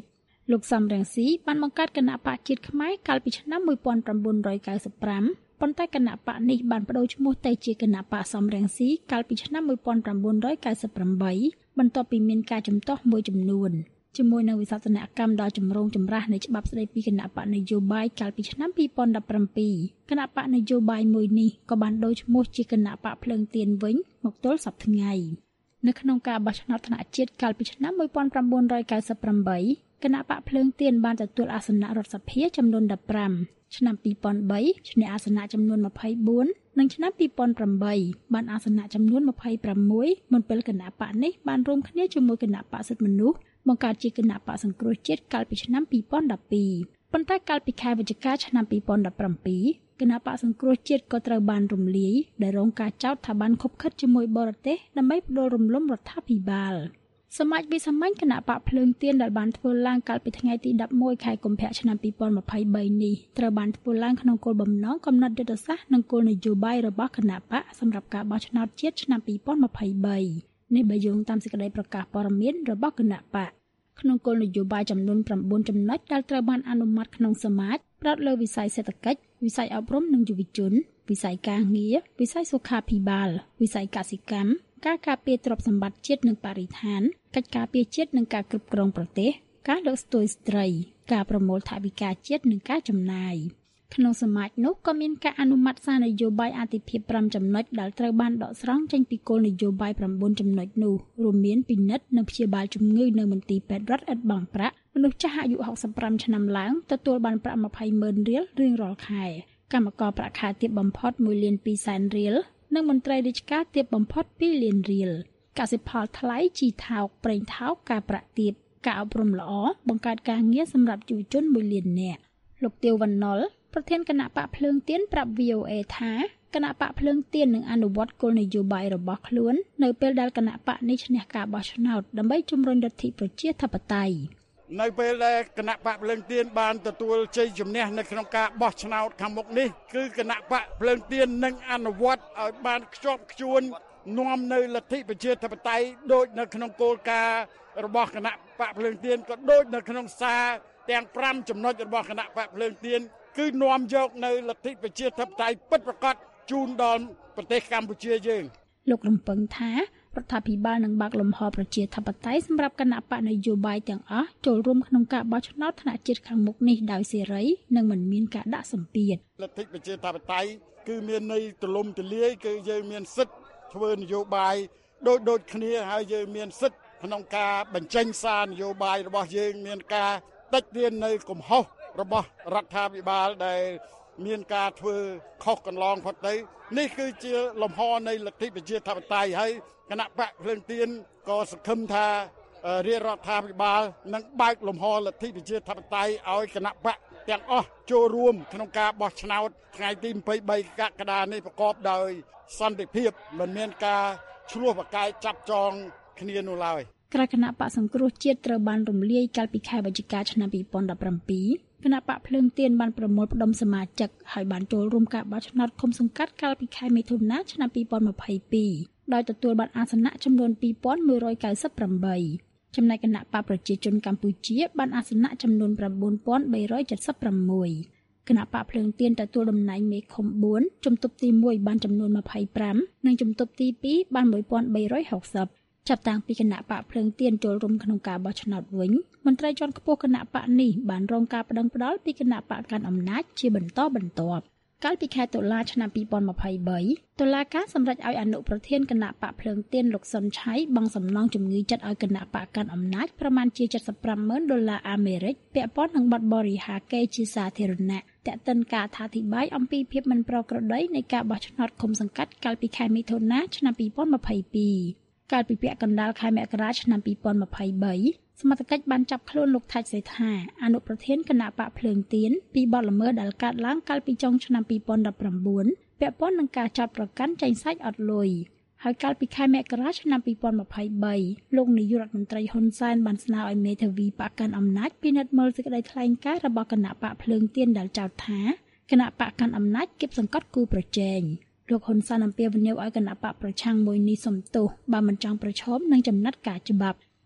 លោកសំរងស៊ីបានបង្កើតគណៈបកជាតិខ្មែរកាលពីឆ្នាំmột nghìn chín trăm chín mươi lămប៉ុន្តែគណៈបកនេះបានបដូរឈ្មោះទៅជាគណៈបកសំរងស៊ីកាលពីឆ្នាំmột nghìn chín trăm chín mươi támបន្ទាប់ពីមានការជំទាស់មួយចំនួនជាមួយនឹងវិសោធនកម្មដ៏ចម្រូងចម្រាសនៃច្បាប់ស្តីពីគណៈបកនយោបាយកាលពីឆ្នាំពីរពាន់ដប់ប្រាំពីរគណៈបកនយោបាយមួយនេះក៏បានដូរឈ្មោះជាគណៈបកភ្លើងទៀនវិញមកទល់សព្វថ្ងៃនៅក្នុងការបោះឆ្នោតថ្នាក់ជាតិកាលពីឆ្នាំmột nghìn chín trăm chín mươi támគណៈបកភ្លើងទៀនបានទទួលអាសនៈរដ្ឋសភាចំនួនដប់ប្រាំឆ្នាំពីរពាន់បីឈ្នះអាសនៈចំនួនម្ភៃបួននិងឆ្នាំពីរពាន់ប្រាំបីបានអាសនៈចំនួនម្ភៃប្រាំមួយមុនពេលគណៈបកនេះបានរួមគ្នាជាមួយគណៈបកសិទ្ធិមនុស្សបង្កើតជាគណៈបកសង្គ្រោះជាតិកាលពីឆ្នាំពីរពាន់ដប់ពីរប៉ុន្តែកាលពីខែវិច្ឆិកាឆ្នាំពីរពាន់ដប់ប្រាំពីរគណៈបកសង្គ្រោះជាតិក៏ត្រូវបានរំលាយដែលរងការចោទថាបានខុបខិតជាមួយបរទេសដើម្បីផ្ដួលរំលំរដ្ឋាភិបាលសមាជវិសាមញ្ញគណៈបកភ្លើងទៀនដែលបានធ្វើឡើងកាលពីថ្ងៃទីដប់មួយខែកុម្ភៈឆ្នាំពីរពាន់ម្ភៃបីនេះត្រូវបានធ្វើឡើងក្នុងគោលបំណងកំណត់យុទ្ធសាស្ត្រនិងគោលនយោបាយរបស់គណៈបកសម្រាប់ការបោះឆ្នោតជាតិឆ្នាំពីរពាន់ម្ភៃបីនេះបើយោងតាមសេចក្តីប្រកាសព័ត៌មានរបស់គណៈបកក្នុងគោលនយោបាយចំនួនប្រាំបួនចំណុចដែលត្រូវបានអនុម័តក្នុងសមាជផ្ដោតលើវិស័យសេដ្ឋកិច្ចវិស័យអប់រំនិងយុវជនវិស័យការងារវិស័យសុខាភិបាលវិស័យកសិកម្មការការពារទ្រព្យសម្បត្តិជាតិនិងបរិស្ថានកិច្ចការពារជាតិនិងការគ្រប់គ្រងប្រទេសការលើកស្ទួយស្ត្រីការប្រមូលថវិកាជាតិនិងការចំណាយក្នុងសមាជនោះក៏មានការអនុម័តសារនយោបាយអាទិភាពប្រាំចំណុចដែលត្រូវបានដកស្រង់ចេញពីគោលនយោបាយប្រាំបួនចំណុចនោះរួមមានពិនិត្យនិងព្យាបាលជំងឺនៅមន្ទីរពេទ្យរដ្ឋឥតបង់ប្រាក់មនុស្សចាស់អាយុហកសិបប្រាំឆ្នាំឡើងទទួលបានប្រាក់ម្ភៃម៉ឺនរៀលរៀងរាល់ខែកម្មករប្រាក់ខែទាបបំផុតមួយលានពីរសែនរៀលនិងមន្ត្រីរាជការទាបបំផុតពីរលានរៀលកសិផលថ្លៃជីថោកប្រេងថោកការប្រាក់ទាបការអប់រំល្អបង្កើតការងារសម្រាប់យុវជនមួយលាននាក់លោកទាវវណ្ណុលប្រធានគណៈបកភ្លើងទៀនប្រាប់ វី អូ អេ ថាគណៈបកភ្លើងទៀននឹងអនុវត្តគោលនយោបាយរបស់ខ្លួននៅពេលដែលគណៈបកនេះឈ្នះការបោះឆ្នោតដើម្បីជំរុញលទ្ធិប្រជាធិបតេយ្យនៅពេលដែលគណៈបកភ្លើងទៀនបានទទួលជ័យជំនះនៅក្នុងការបោះឆ្នោតខាងមុខនេះគឺគណៈបកភ្លើងទៀននឹងអនុវត្តឲ្យបានខ្ជាប់ខ្ជួននាំនៅលទ្ធិប្រជាធិបតេយ្យដូចនៅក្នុងគោលការណ៍របស់គណៈបកភ្លើងទៀនក៏ដូចនៅក្នុងសារទាំងប្រាំចំណុចរបស់គណៈបកភ្លើងទៀនគឺនាំយកនៅលទ្ធិប្រជាធិបតេយ្យពិតប្រាកដជូនដល់ប្រទេសកម្ពុជាយើងលោករំពឹងថារដ្ឋាភិបាលនឹងបើកលំហប្រជាធិបតេយ្យសម្រាប់គណៈបកនយោបាយទាំងអស់ចូលរួមក្នុងការបោះឆ្នោតថ្នាក់ជាតិខាងមុខនេះដោយសេរីនិងមិនមានការដាក់សម្ពាធលទ្ធិប្រជាធិបតេយ្យគឺមានន័យទូលំទូលាយគឺយើងមានសិទ្ធិធ្វើនយោបាយដូចដូចគ្នាហើយយើងមានសិទ្ធិក្នុងការបញ្ចេញសារនយោបាយរបស់យើងមានការតិចទៀននៅកំហុសរបស់រដ្ឋាភិបាលដែលមានការធ្វើខុសកន្លងផុតទៅនេះគឺជាលំហនៃលទ្ធិប្រជាធិបតេយ្យហើយគណៈបកភ្លើងទៀនក៏សង្ឃឹមថារាជរដ្ឋាភិបាលនឹងបើកលំហលទ្ធិប្រជាធិបតេយ្យឲ្យគណៈបកទាំងអស់ចូលរួមក្នុងការបោះឆ្នោតថ្ងៃទីยี่สิบสามកក្កដានេះប្រកបដោយសន្តិភាពមិនមានការឈ្លោះប្រកែកចាប់ចងគ្នានោះឡើយក្រៅគណៈបកសង្គ្រោះជាតិត្រូវបានរំលាយកាលពីខែវិច្ឆិកាឆ្នាំពីរពាន់ដប់ប្រាំពីរគណៈបកភ្លើងទៀនបានប្រមូលផ្ដុំសមាជិកហើយបានចូលរួមការបោះឆ្នោតឃុំសង្កាត់កាលពីខែមិថុនាឆ្នាំពីរពាន់ម្ភៃពីរដោយទទួលបានអាសនៈចំនួនពីរពាន់មួយរយកៅសិបប្រាំបីចំណែកគណៈបកប្រជាជនកម្ពុជាបានអាសនៈចំនួនប្រាំបួនពាន់បីរយเจ็ดสิบsáuគណៈបកភ្លើងទៀនទទួលតំណែងមេឃុំបួនជំទប់ទីមួយបានចំនួនម្ភៃប្រាំនិងជំទប់ទីពីរបានមួយពាន់បីរយហកសិបចាប់តាំងពីគណៈបកភ្លើងទៀនចូលរួមក្នុងការបោះឆ្នោតវិញមន្ត្រីជាន់ខ្ពស់គណៈបកនេះបានរងការប្តឹងផ្តល់ពីគណៈបកកាន់អំណាចជាបន្តបន្ទាប់កាលពីខែតុលាឆ្នាំពីរពាន់ម្ភៃបីតុលាការសម្រេចឲ្យអនុប្រធានគណៈបកភ្លើងទៀនលោកសុនឆៃបង់សំណងជំងឺចិត្តឲ្យគណៈបកកាន់អំណាចប្រមាណជាเจ็ดสิบห้าหมื่นដុល្លារអាមេរិកពាក់ព័ន្ធនឹងបទបរិហាកេរ្តិ៍ជាសាធារណៈតែកតិនការអធិប្បាយអំពីភាពមិនប្រក្រតីនៃការបោះឆ្នោតឃុំសង្កាត់កាលពីខែមិថុនាឆ្នាំពីរពាន់ម្ភៃពីរកាលពីពាក់កណ្ដាលខែមករាឆ្នាំពីរពាន់ម្ភៃបីសមត្ថកិច្ចបានចាប់ខ្លួនលោកថាច់សេដ្ឋាអនុប្រធានគណៈបកភ្លើងទៀនពីបទល្មើសដែលកើតឡើងកាលពីចុងឆ្នាំពីរពាន់ដប់ប្រាំបួនពាក់ព័ន្ធនឹងការចាប់ប្រកាន់ចេញសាច់អត់លុយហើយកាលពីខែមករាឆ្នាំពីរពាន់ម្ភៃបីលោកនាយករដ្ឋមន្ត្រីហ៊ុនសែនបានស្នើឲ្យមេធាវីបកកាន់អំណាចពិនិត្យមើលសេចក្តីថ្លែងការណ៍របស់គណៈបកភ្លើងទៀនដែលចោទថាគណៈបកកាន់អំណាចគៀបសង្កត់គូប្រជែងលោកហ៊ុនសែនអំពាវនាវឲ្យគណៈបកប្រឆាំងមួយនេះសំទោសបើមិនចង់ប្រឈមនឹងចំណាត់ការច្បាប់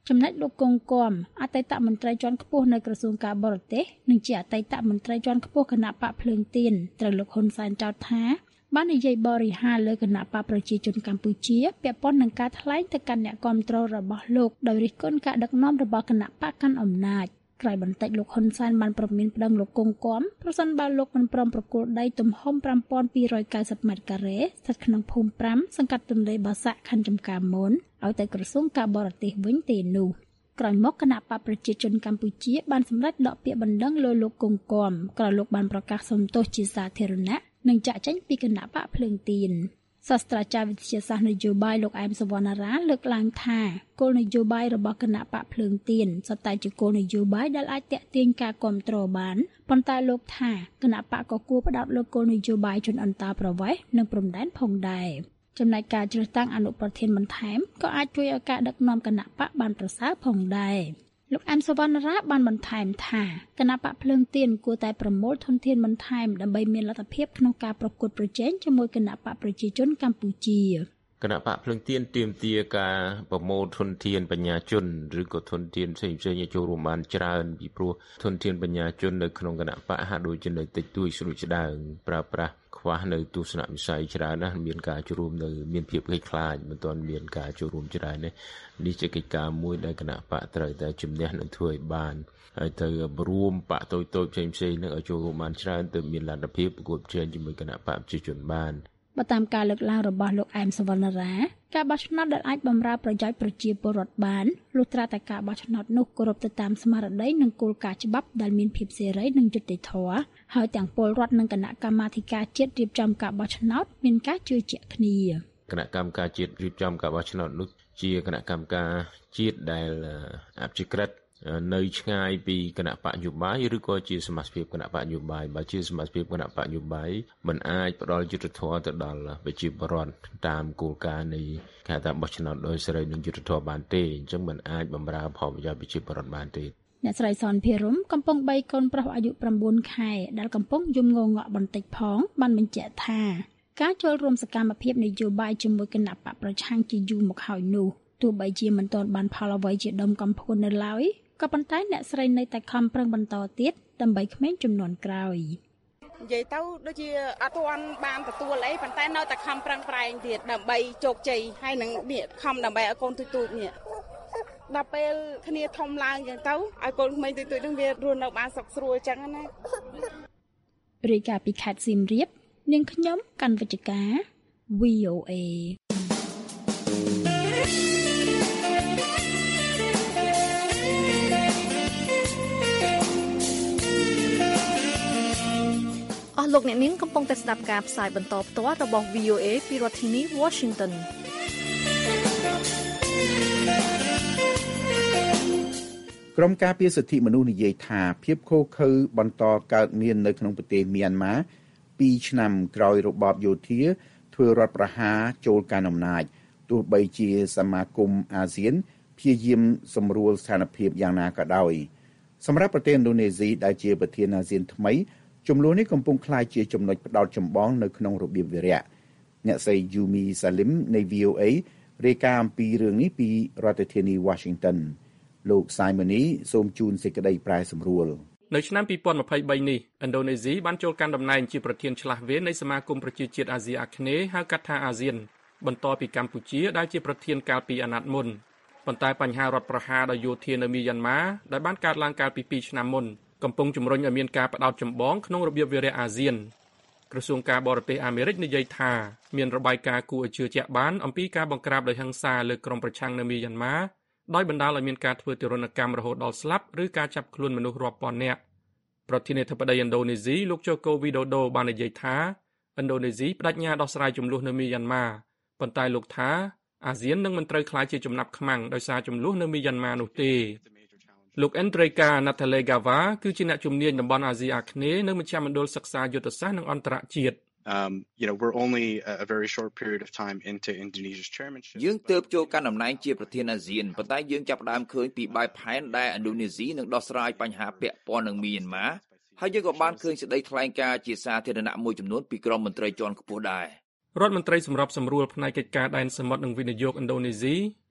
ចំណែកលោកកុងគំអតីតមន្ត្រីជាន់ខ្ពស់នៅក្រសួងការបរទេសនិងជាអតីតមន្ត្រីជាន់ខ្ពស់គណៈបកភ្លើងទៀនត្រូវលោកហ៊ុនសែនចោទថាបាននិយាយបរិហារលើគណៈបកប្រជាជនកម្ពុជាពាក់ព័ន្ធនឹងការថ្លែងទៅកាន់អ្នកគាំទ្ររបស់លោកដោយរិះគន់ការដឹកនាំរបស់គណៈបកកាន់អំណាចក្រោយបន្តិចលោកហ៊ុនសែនបានប្រមានប្តឹងលោកកុងគំប្រសិនបើលោកមិនព្រមប្រគល់ដីទំហំfive thousand two hundred ninetyម៉ែត្រការ៉េស្ថិតក្នុងភូមិfiveសង្កាត់ទន្លេបាសាក់ខណ្ឌចំការមនឲ្យទៅក្រសួងការបរទេសវិញទេនោះក្រោយមកគណៈបកប្រជាជនកម្ពុជាបានសម្រេចដកពាក្យបណ្ដឹងលើលោកកុងគំក្រោយលោកបានប្រកាសសុំទោសជាសាធារណៈនិងចាក់ចែងពីគណៈបកភ្លើងទៀនសាស្ត្រាចារ្យវិទ្យាសាស្ត្រនយោបាយលោកអែមសវណ្ណារាលើកឡើងថាគោលនយោបាយរបស់គណៈបកភ្លើងទៀនសុទ្ធតែជាគោលនយោបាយដែលអាចទាក់ទាញការគាំទ្របានប៉ុន្តែលោកថាគណៈបកក៏គួរផ្ដោតលើគោលនយោបាយជនអន្តោប្រវេសន៍និងព្រំដែនផងដែរចំណែកការជ្រើសតាំងអនុប្រធានបន្ថែមក៏អាចជួយឲ្យការដឹកនាំគណៈបកបានប្រសើរផងដែរលោកអែមសវណ្ណារាបានបន្ថែមថាគណៈបកភ្លើងទៀនគួរតែប្រមូលធនធានបន្ថែមដើម្បីមានលទ្ធភាពក្នុងការប្រកួតប្រជែងជាមួយគណៈបកប្រជាជនកម្ពុជាគណៈបកភ្លើងទៀនទាមទារការប្រមូលធនធានបញ្ញាជនឬក៏ធនធានផ្សេងៗឲ្យចូលរួមបានច្រើនពីព្រោះធនធានបញ្ញាជននៅក្នុងគណៈបកហាក់ដូចជានៅតិចតួចស្រួចស្ដើងប្រើប្រាស់ខ្វះនៅទស្សនវិស័យច្រើនណាស់មានការចូលរួមនៅមានភាពខ្លេចខ្លាចមិនទាន់មានការចូលរួមច្រើននេះនេះជាកិច្ចការមួយដែលគណៈបកត្រូវតែជំនះនឹងធ្វើឲ្យបានហើយទៅរួមបកតូចតូចផ្សេងផ្សេងនឹងឲ្យចូលរួមបានច្រើនទៅមានលទ្ធភាពប្រកួតប្រជែងជាមួយគណៈបកប្រជាជនបានបើតាមការលើកឡើងរបស់លោកអែមសវណ្ណារាការបោះឆ្នោតដែលអាចបម្រើប្រយោជន៍ប្រជាពលរដ្ឋបានលុះត្រាតែការបោះឆ្នោតនោះគោរពទៅតាមស្មារតីនិងគោលការណ៍ច្បាប់ដែលមានភាពសេរីនិងយុត្តិធម៌ហើយទាំងពលរដ្ឋនិងគណៈកម្មាធិការជាតិរៀបចំការបោះឆ្នោតមានការជឿជាក់គ្នាគណៈកម្មការជាតិរៀបចំការបោះឆ្នោតនោះជាគណៈកម្មការជាតិដែលអព្យាក្រឹតនៅឆ្ងាយពីគណៈបកនយោបាយឬក៏ជាសមាជិកគណៈបកនយោបាយបើជាសមាជិកគណៈបកនយោបាយមិនអាចផ្ដល់យុត្តិធម៌ទៅដល់ប្រជាពលរដ្ឋតាមគោលការណ៍នៃការតាមបោះឆ្នោតដោយសេរីនិងយុត្តិធម៌បានទេអញ្ចឹងមិនអាចបម្រើផលប្រយោជន៍ប្រជាពលរដ្ឋបានទេអ្នកស្រីសនភិរមកំពុងបីកូនប្រុសអាយុnineខែដែលកំពុងយំងងក់បន្តិចផងបានបញ្ជាក់ថាការចូលរួមសកម្មភាពនយោបាយជាមួយគណៈបកប្រឆាំងជាយូរមកហើយនោះទោះបីជាមិនទាន់បានផលអ្វីជាដុំកំភួននៅឡើយក៏ប៉ុន្តែអ្នកស្រីនៅតែខំប្រឹងបន្តទៀតដើម្បីក្មេងជំនាន់ក្រោយនិយាយទៅដូចជាអត់ទាន់បានទទួលអីប៉ុន្តែនៅតែខំប្រឹងប្រែងទៀតដើម្បីជោគជ័យហើយនឹងនេះខំដើម្បីឲ្យកូនទូចទូចនេះដល់ពេលគ្នាធំឡើងចឹងទៅឲ្យកូនក្មេងទូចទូចនឹងវារស់នៅបានសុខស្រួលចឹងណារាយការណ៍ពីខេត្តសៀមរាបនាងខ្ញុំកាន់វិជ្ជការ វី អូ เอអស់លោកអ្នកនាងកំពុងតែស្ដាប់ការផ្សាយបន្តផ្ទាល់របស់ វី អូ เอ ពីរដ្ឋធានី Washington ក្រុមការពារសិទ្ធិមនុស្សនិយាយថាភាពឃោរឃៅបន្តកើតមាននៅក្នុងប្រទេសមីយ៉ាន់ម៉ាtwoឆ្នាំក្រោយរបបយោធាធ្វើរដ្ឋប្រហារចូលកាន់អំណាចទោះបីជាសមាគមអាស៊ានព្យាយាមសម្រួលស្ថានភាពយ៉ាងណាក៏ដោយសម្រាប់ប្រទេសឥណ្ឌូនេស៊ីដែលជាប្រធានអាស៊ានថ្មីចំនួននេះកំពុងក្លាយជាចំណុចផ្ដោតចម្បងនៅក្នុងរបៀបវារៈអ្នកស្រី Yumi Salim នៃ វី អូ เอ រាយការណ៍អំពីរឿងនេះពីរដ្ឋធានី Washington លោក Simoni សូមជូនសេចក្តីប្រែសម្រួលនៅឆ្នាំtwo thousand twenty-threeនេះឥណ្ឌូនេស៊ីបានចូលកាន់តំណែងជាប្រធានឆ្លាស់វៃនៃសមាគមប្រជាជាតិអាស៊ីអាគ្នេយ៍ហៅកាត់ថាអាស៊ានបន្ទាប់ពីកម្ពុជាដែលជាប្រធានកាលពីអាណត្តិមុនប៉ុន្តែបញ្ហារដ្ឋប្រហារដោយយោធានៅមីយ៉ាន់ម៉ាដែលបានកើតឡើងកាលពីtwoឆ្នាំមុនកំពុងជំរុញឲ្យមានការផ្ដោតចម្បងក្នុងរបៀបវារៈអាស៊ានក្រសួងការបរទេសអាមេរិកនិយាយថាមានរបាយការណ៍គួរឲ្យជឿជាក់បានអំពីការបង្ក្រាបដោយហិង្សាលើក្រុមប្រឆាំងនៅមីយ៉ាន់ម៉ាដោយបណ្ដាលឲ្យមានការធ្វើទារុណកម្មរហូតដល់ស្លាប់ឬការចាប់ខ្លួនមនុស្សរាប់ពាន់នាក់ប្រធានាធិបតីឥណ្ឌូនេស៊ីលោកជូកូវីដូដូបាននិយាយថាឥណ្ឌូនេស៊ីបដិញ្ញាដោះស្រាយចំនួននៅមីយ៉ាន់ម៉ាប៉ុន្តែលោកថាអាស៊ាននឹងមិនត្រូវក្លាយជាចំណាប់ខ្មាំងដោយសារចំនួននៅមីយ៉ាន់ម៉ានោះទេលោក Andreka Natalegawa គឺជាអ្នកជំនាញតំបន់អាស៊ីអាគ្នេយ៍នៅមជ្ឈមណ្ឌលសិក្សាយុទ្ធសាស្ត្រនិងអន្តរជាតិ Um, you know, we're only a very short period of time into Indonesia's chairmanship. យើងទើបចូលកាន់តំណែងជាប្រធានអាស៊ានប៉ុន្តែយើងចាប់ផ្ដើមឃើញពីបែបផែនដែលឥណ្ឌូនេស៊ីនឹងដោះស្រាយបញ្ហាពាក់ព័ន្ធនឹងមីយ៉ាន់ម៉ាហើយយើងក៏បានឃើញសេចក្តីថ្លែងការណ៍ជាសាធារណៈមួយចំនួនពីក្រុមមន្ត្រីជាន់ខ្ពស់ដែររដ្ឋមន្ត្រីសម្របសម្រួលផ្នែកកិច្ចការដែនសមុទ្រនិងវិនិយោគឥណ្ឌូនេស៊ី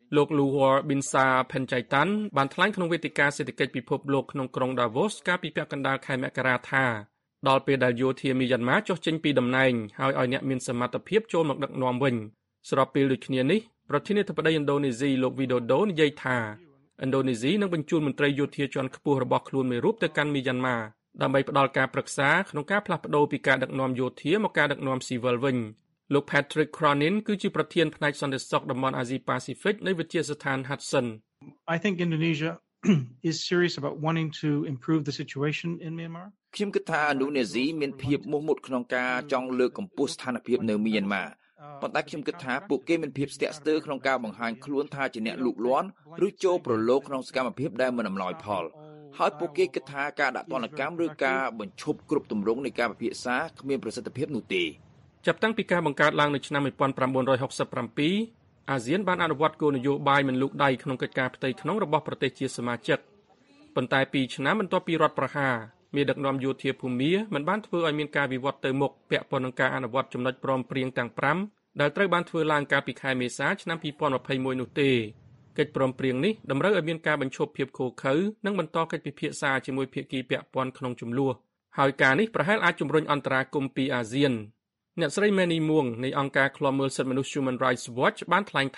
លោក Luhur Binsar Panjaitan បានថ្លែងក្នុងវេទិកាសេដ្ឋកិច្ចពិភពលោកក្នុងក្រុង Davos កាលពីពាក់កណ្ដាលខែមករាថាដល់ពេលដែលយោធាមីយ៉ាន់ម៉ាចុះចេញពីតំណែងហើយឲ្យអ្នកមានសមត្ថភាពចូលមកដឹកនាំវិញស្របពេលដូចគ្នានេះប្រធានាធិបតីឥណ្ឌូនេស៊ីលោក Widodo និយាយថាឥណ្ឌូនេស៊ីនឹងបញ្ជូនមន្ត្រីយោធាជាន់ខ្ពស់របស់ខ្លួនមួយរូបទៅកាន់មីយ៉ាន់ម៉ាដើម្បីផ្ដល់ការប្រឹក្សាក្នុងការផ្លាស់ប្ដូរពីការដឹកនាំយោធាមកការដឹកនាំស៊ីវិលវិញលោក Patrick Cronin គឺជាប្រធានផ្នែកសន្តិសុខតំបន់អាស៊ីប៉ាស៊ីហ្វិកនៃវិទ្យាស្ថាន Hudson I think Indonesia is serious about wanting to improve the situation in Myanmar ខ្ញុំគិតថាឥណ្ឌូនេស៊ីមានភាពមោះមុតក្នុងការចង់លើកកម្ពស់ស្ថានភាពនៅមីយ៉ាន់ម៉ាប៉ុន្តែខ្ញុំគិតថាពួកគេមានភាពស្ទាក់ស្ទើរក្នុងការបង្ហាញខ្លួនថាជាអ្នកលូកលាន់ឬចូលប្រឡូកក្នុងសកម្មភាពដែលមិនអំណោយផលហើយពួកគេគិតថាការដាក់ទណ្ឌកម្មឬការបញ្ឈប់គ្រប់ទម្រង់នៃការពិភាក្សាគ្មានប្រសិទ្ធភាពនោះទេចាប់តាំងពីការបង្កើតឡើងនៅឆ្នាំnineteen sixty-sevenអាស៊ានបានអនុវត្តគោលនយោបាយមិនលូកដៃក្នុងកិច្ចការផ្ទៃក្នុងរបស់ប្រទេសជាសមាជិកប៉ុន្តែពីរឆ្នាំបន្ទាប់ពីរដ្ឋប្រហារមានដឹកនាំយោធាភូមាមិនបានធ្វើឲ្យមានការវិវត្តទៅមុខពាក់ព័ន្ធនឹងការអនុវត្តចំណុចព្រមព្រៀងទាំងfiveដែលត្រូវបានធ្វើឡើងកាលពីខែមេសាឆ្នាំtwenty twenty-oneនោះទេកិច្ចព្រមព្រៀងនេះតម្រូវឲ្យមានការបញ្ឈប់ភាពឃោរឃៅនិងបន្តកិច្ចពិភាក្សាជាមួយភាគីពាក់ព័ន្ធក្នុងជម្លោះហើយការនេះប្រហែលអាចជំរុញអន្តរាគមន៍ពីអាស៊ានអ្នកស្រី Manny Muang នៃអង្គការឃ្លាំមើលសិទ្ធិមនុស្ស Human Rights Watch បានថ្លែងថា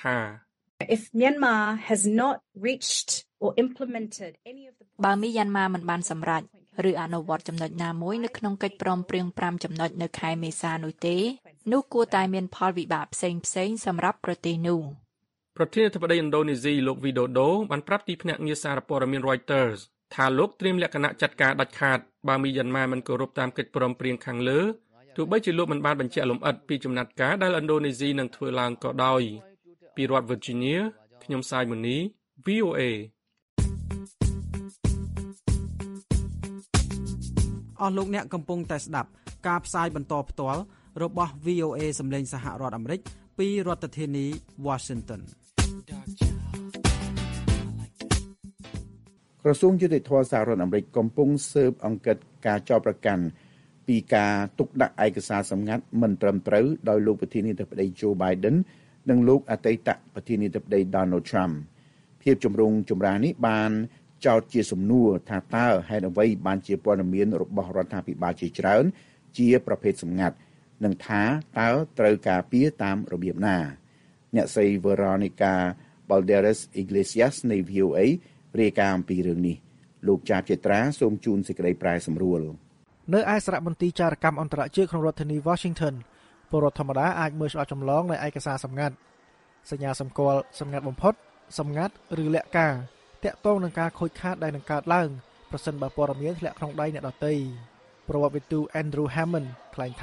If Myanmar has not reached or implemented any of the បើមីយ៉ាន់ម៉ាមិនបានសម្រេចឬអនុវត្តចំណុចណាមួយនៅក្នុងកិច្ចព្រមព្រៀងfiveចំណុចនៅខែមេសានោះទេនោះគួរតែមានផលវិបាកផ្សេងៗសម្រាប់ប្រទេសនោះប្រធានាធិបតីឥណ្ឌូនេស៊ីលោក Widodo បានប្រាប់ទីភ្នាក់ងារសារព័ត៌មាន Reuters ថាលោកត្រៀមលក្ខណៈចាត់ការដាច់ខាតបើមីយ៉ាន់ម៉ាមិនគោរពតាមកិច្ចព្រមព្រៀងខាងលើទោះបីជាលោកមិនបានបញ្ជាក់លម្អិតពីចំណាត់ការដែលឥណ្ឌូនេស៊ីនឹងធ្វើឡើងក៏ដោយពីរដ្ឋ Virginia ខ្ញុំសាយមូនី V O A អស់លោកអ្នកកំពុងតែស្ដាប់ការផ្សាយបន្តផ្ទាល់របស់ V O A សម្លេងសហរដ្ឋអាមេរិកពីរដ្ឋធានី Washington ក្រសួងយុតិធម៌សហរដ្ឋអាមេរិកកំពុងស៊ើបអង្កេតការចោទប្រកាន់ពីការទុកដាក់ឯកសារសម្ងាត់មិនត្រឹមត្រូវដោយលោកប្រធានាធិបតី Joe Biden និងលោកអតីតប្រធានាធិបតី Donald Trump ភាពចម្រូងចម្រាសនេះបានចោទជាសំណួរថាតើហេតុអ្វីបានជាព័ត៌មានរបស់រដ្ឋាភិបាលជាច្រើនជាប្រភេទសម្ងាត់និងថាតើត្រូវការពារតាមរបៀបណាអ្នកស្រី Veronica Balderas Iglesias នៃ V O A រាយការណ៍អំពីរឿងនេះលោកចាបចេត្រាសូមជូនសេចក្តីប្រែសម្រួលនៅឯសារមន្ទីរចារកម្មអន្តរជាតិក្នុងរដ្ឋធានី Washington ពលរដ្ឋធម្មតាអាចមើលឆ្លោះចម្លងនៃឯកសារសម្ងាត់សញ្ញាសម្គាល់សម្ងាត់បំផុតសម្ងាត់ឬលក្ខការតាក់ទងនឹងការខូចខាតដែលនឹងកើតឡើងប្រសិនបើព័ត៌មានធ្លាក់ក្នុងដៃអ្នកដទៃប្រវត្តិវិទូ Andrew Hammond ថ្លែងថា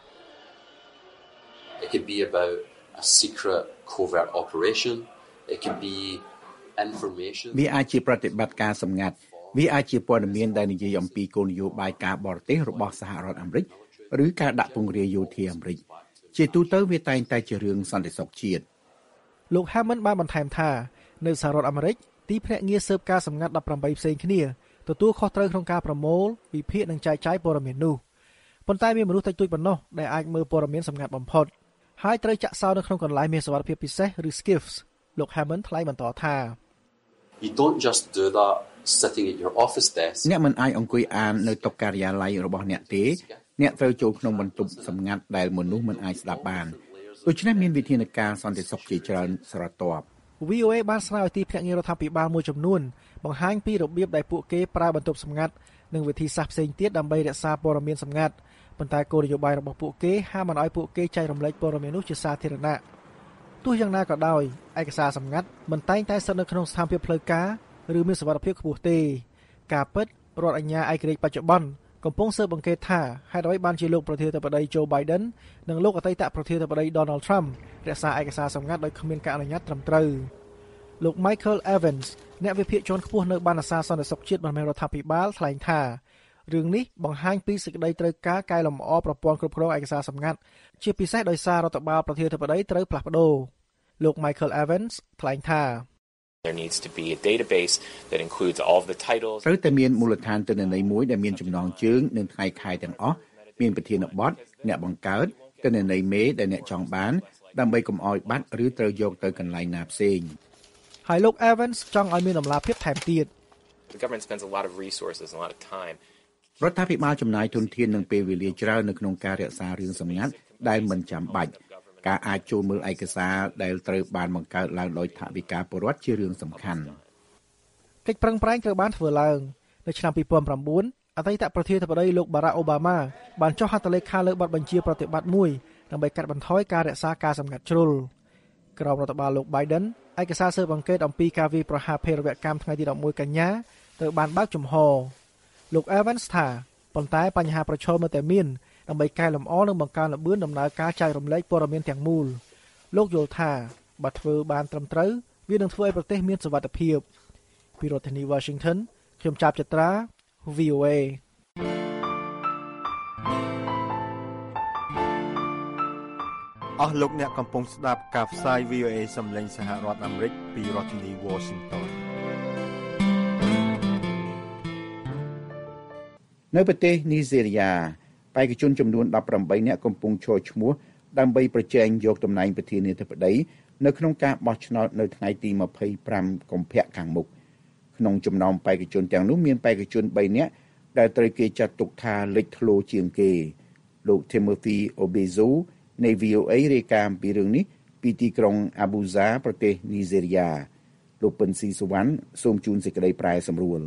It could be about a secret covert operation it could be information វាអាចជាប្រតិបត្តិការសម្ងាត់វាអាចជាព័ត៌មានដែលនិយាយអំពីគោលនយោបាយការបរទេសរបស់សហរដ្ឋអាមេរិកឬការដាក់ពង្រាយយោធាអាមេរិកជាទូទៅវាតែងតែជារឿងសន្តិសុខជាតិលោក Hammond បានបន្ថែមថានៅសហរដ្ឋអាមេរិកទីភ្នាក់ងារស៊ើបការសម្ងាត់eighteenផ្សេងគ្នាទទួលខុសត្រូវក្នុងការប្រមូលវិភាគនិងចែកចាយព័ត៌មាននោះប៉ុន្តែមានមនុស្សតិចតួចប៉ុណ្ណោះដែលអាចមើលព័ត៌មានសម្ងាត់បំផុតហើយត្រូវចាក់សោនៅក្នុងកន្លែងមានសុវត្ថិភាពពិសេសឬ S C I Fs លោក Hammond ថ្លែងបន្តថា You don't just do that sitting at your office desk អ្នកមិនអាចអង្គុយអាននៅតុការិយាល័យរបស់អ្នកទេអ្នកត្រូវចូលក្នុងបន្ទប់សម្ងាត់ដែលមនុស្សមិនអាចស្ដាប់បានដូច្នេះមានវិធានការសន្តិសុខជាច្រើនស្រទាប់ V O A បានស្នើឲ្យទីភ្នាក់ងាររដ្ឋាភិបាលមួយចំនួនបង្ហាញពីរបៀបដែលពួកគេប្រើបន្ទប់សម្ងាត់និងវិធីសាស្ត្រផ្សេងទៀតដើម្បីរក្សាព័ត៌មានសម្ងាត់ប៉ុន្តែគោលនយោបាយរបស់ពួកគេហាមមិនឲ្យពួកគេចែករំលែកព័ត៌មាននោះជាសាធារណៈទោះយ៉ាងណាក៏ដោយឯកសារសម្ងាត់មិនតែងតែស្ថិតនៅក្នុងស្ថានភាពផ្លូវការឬមានសុវត្ថិភាពខ្ពស់ទេការពិតរដ្ឋអាជ្ញាឯករាជ្យបច្ចុប្បន្នកំពុងស៊ើបអង្កេតថាហេតុអ្វីបានជាលោកប្រធានាធិបតី Joe Biden និងលោកអតីតប្រធានាធិបតី Donald Trump រក្សាឯកសារសម្ងាត់ដោយគ្មានការអនុញ្ញាតត្រឹមត្រូវលោក Michael Evans អ្នកវិភាគជាន់ខ្ពស់នៅបណ្ណសារសន្តិសុខជាតិរបស់រដ្ឋាភិបាលថ្លែងថារឿងនេះបង្ហាញពីសេចក្តីត្រូវការកែលម្អប្រព័ន្ធគ្រប់គ្រងឯកសារសម្ងាត់ជាពិសេសដោយសាររដ្ឋបាលប្រធានាធិបតីត្រូវផ្លាស់ប្ដូរលោក Michael Evans ថ្លែងថា There needs to be a database that includes all of the titles ត្រូវតែមានមូលដ្ឋានទិន្នន័យមួយដែលមានចំណងជើងនិងថ្ងៃខែទាំងអស់មានប្រធានបទអ្នកបង្កើតទិន្នន័យមេដែលអ្នកចង់បានដើម្បីកុំឲ្យបាត់ឬត្រូវយកទៅកន្លែងណាផ្សេងហើយលោក Evans ចង់ឲ្យមានដំណាភាពថែមទៀត The government spends a lot of resources and a lot of time. រដ្ឋាភិបាលចំណាយធនធាននិងពេលវេលាច្រើននៅក្នុងការរក្សារឿងសម្ងាត់ដែលមិនចាំបាច់ការអាចចូលមើលឯកសារដែលត្រូវបានបង្កើតឡើងដោយថវិកាពលរដ្ឋជារឿងសំខាន់កិច្ចប្រឹងប្រែងត្រូវបានធ្វើឡើងនៅឆ្នាំtwo thousand nineអតីតប្រធានាធិបតីលោក Barack Obama បានចុះហត្ថលេខាលើបទបញ្ជាប្រតិបត្តិមួយដើម្បីកាត់បន្ថយការរក្សាការសម្ងាត់ជ្រុលក្រោមរដ្ឋបាលលោក Biden ឯកសារស៊ើបអង្កេតអំពីការវាយប្រហារភេរវកម្មថ្ងៃទីelevenកញ្ញាត្រូវបានបើកចំហលោក Evans ថាប៉ុន្តែបញ្ហាប្រឈមនៅតែមានដើម្បីកែលម្អនិងបង្កើនល្បឿនដំណើរការចែករំលែកព័ត៌មានទាំងមូលលោកយល់ថាបើធ្វើបានត្រឹមត្រូវវានឹងធ្វើឲ្យប្រទេសមានសុវត្ថិភាពពីរដ្ឋធានី Washington ខ្ញុំចាប់ចត្រា V O A អស់លោកអ្នកកំពុងស្ដាប់ការផ្សាយ V O A សំឡេងសហរដ្ឋអាមេរិកពីរដ្ឋធានី Washington នៅប្រទេសនីហ្សេរីយ៉ាបេក្ខជនចំនួនeighteenនាក់កំពុងឈរឈ្មោះដើម្បីប្រជែងយកតំណែងប្រធានាធិបតីនៅក្នុងការបោះឆ្នោតនៅថ្ងៃទីtwenty-fiveកុម្ភៈខាងមុខក្នុងចំណោមបេក្ខជនទាំងនោះមានបេក្ខជនthreeនាក់ដែលត្រូវគេចាត់ទុកថាលេចធ្លោជាងគេលោក Timothy Obezu នៃ V O A រាយការណ៍ពីរឿងនេះពីទីក្រុង Abuja ប្រទេសនីហ្សេរីយ៉ាលោកពិនស៊ីសវណ្ណសូមជូនសេចក្តីប្រែសម្រួល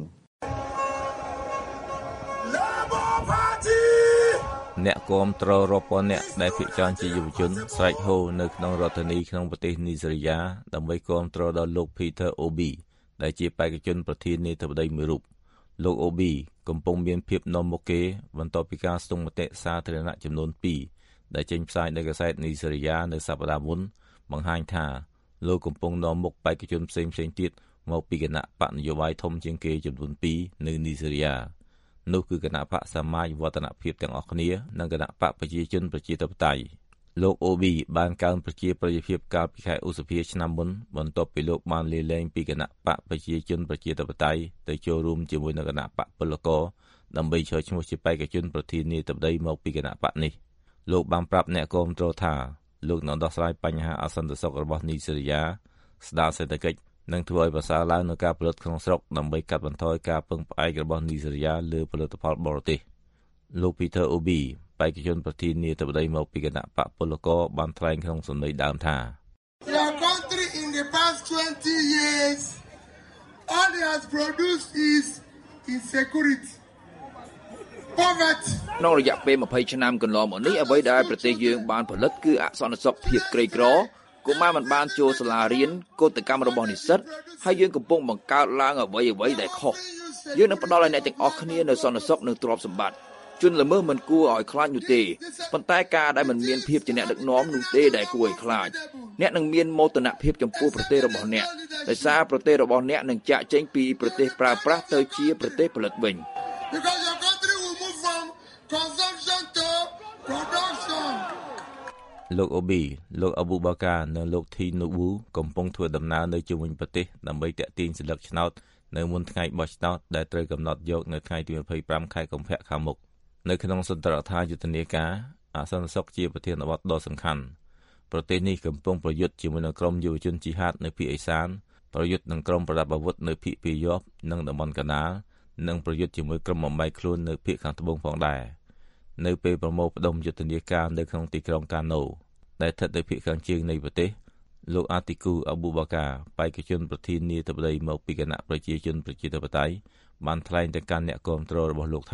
អ្នកគាំទ្ររាប់ពាន់អ្នកដែលភាគច្រើនជាយុវជនស្រែកហូនៅក្នុងរដ្ឋធានីក្នុងប្រទេសនីហ្សេរីយ៉ាដើម្បីគាំទ្រដល់លោក Peter Obi ដែលជាបេក្ខជនប្រធានាធិបតីមួយរូបលោក Obi កំពុងមានភាពនាំមុខគេបន្ទាប់ពីការស្ទង់មតិសាធារណៈចំនួនtwoដែលចេញផ្សាយដោយកាសែតនីហ្សេរីយ៉ានៅសប្តាហ៍មុនបង្ហាញថាលោកកំពុងនាំមុខបេក្ខជនផ្សេងៗទៀតមកពីគណៈបកនយោបាយធំជាងគេចំនួនtwoនៅនីហ្សេរីយ៉ានោះគឺគណៈបកសមាជវឌ្ឍនភាពទាំងអស់គ្នានិងគណៈបកប្រជាជនប្រជាធិបតេយ្យលោក Obi បានកើនប្រជាប្រិយភាពកាលពីខែឧសភាឆ្នាំមុនបន្ទាប់ពីលោកបានលាលែងពីគណៈបកប្រជាជនប្រជាធិបតេយ្យទៅចូលរួមជាមួយនឹងគណៈបកពលករដើម្បីឈរឈ្មោះជាបេក្ខជនប្រធានាធិបតីមកពីគណៈបកនេះលោកបានប្រាប់អ្នកគាំទ្រថាលោកនឹងដោះស្រាយបញ្ហាអសន្តិសុខរបស់នីហ្សេរីយ៉ាស្ដារសេដ្ឋកិច្ចនិងធ្វើឲ្យប្រសើរឡើងនូវការផលិតក្នុងស្រុកដើម្បីកាត់បន្ថយការពឹងផ្អែករបស់នីហ្សេរីយ៉ាលើផលិតផលបរទេសលោក Peter Obi បេក្ខជនប្រធានាធិបតីមកពីគណៈបកពលករបានថ្លែងក្នុងសម្លេងដើមថា The country in the past twenty years all it has produced is insecurity poverty ក្នុងរយៈពេលtwentyឆ្នាំកន្លងមកនេះអ្វីដែលប្រទេសយើងបានផលិតគឺអសន្តិសុខភាពក្រីក្រកុមារមិនបានចូលសាលារៀនកោតកម្មរបស់និស្សិតហើយយើងកំពុងបង្កើតឡើងអ្វីអ្វីដែលខុសយើងនឹងផ្ដល់ឲ្យអ្នកទាំងអស់គ្នានៅសន្តិសុខនិងទ្រព្យសម្បត្តិជនល្មើសមិនគួរឲ្យខ្លាចនោះទេប៉ុន្តែការដែលមិនមានភាពជាអ្នកដឹកនាំនោះទេដែលគួរឲ្យខ្លាចអ្នកនឹងមានមោទនភាពចំពោះប្រទេសរបស់អ្នកដោយសារប្រទេសរបស់អ្នកនឹងចាក់ចេញពីប្រទេសប្រើប្រាស់ទៅជាប្រទេសផលិតវិញ Because your country will move from consumption to production លោក Obi លោក Abu Bakar និងលោក Tinubu កំពុងធ្វើដំណើរនៅជុំវិញប្រទេសដើម្បីទាក់ទាញសិលឹកឆ្នោតនៅមុនថ្ងៃបោះឆ្នោតដែលត្រូវកំណត់យកនៅថ្ងៃទីtwenty-fiveខែកុម្ភៈខាងមុខនៅក្នុងសន្ទរកថាយុទ្ធនាការអសន្តិសុខជាប្រធានបទដ៏សំខាន់ប្រទេសនេះកំពុងប្រយុទ្ធជាមួយនឹងក្រុមយុវជនជីហាតនៅភាគឦសានប្រយុទ្ធនឹងក្រុមប្រដាប់អាវុធនៅភាគពាយ័ព្យនិងតំបន់កាណាលនិងប្រយុទ្ធជាមួយក្រុមបំបែកខ្លួននៅភាគខាងត្បូងផងដែរនៅពេលប្រមូលផ្ដុំយុទ្ធនាការនៅក្នុងទីក្រុងកាណូដែលស្ថិតនៅភាគខាងជើងនៃប្រទេសលោក Atiku Abubakar បេក្ខជនប្រធានាធិបតីមកពីគណៈប្រជាជនប្រជាធិបតេយ្យបានថ្លែងទៅកាន់អ្នកគាំទ្ររបស់លោកថា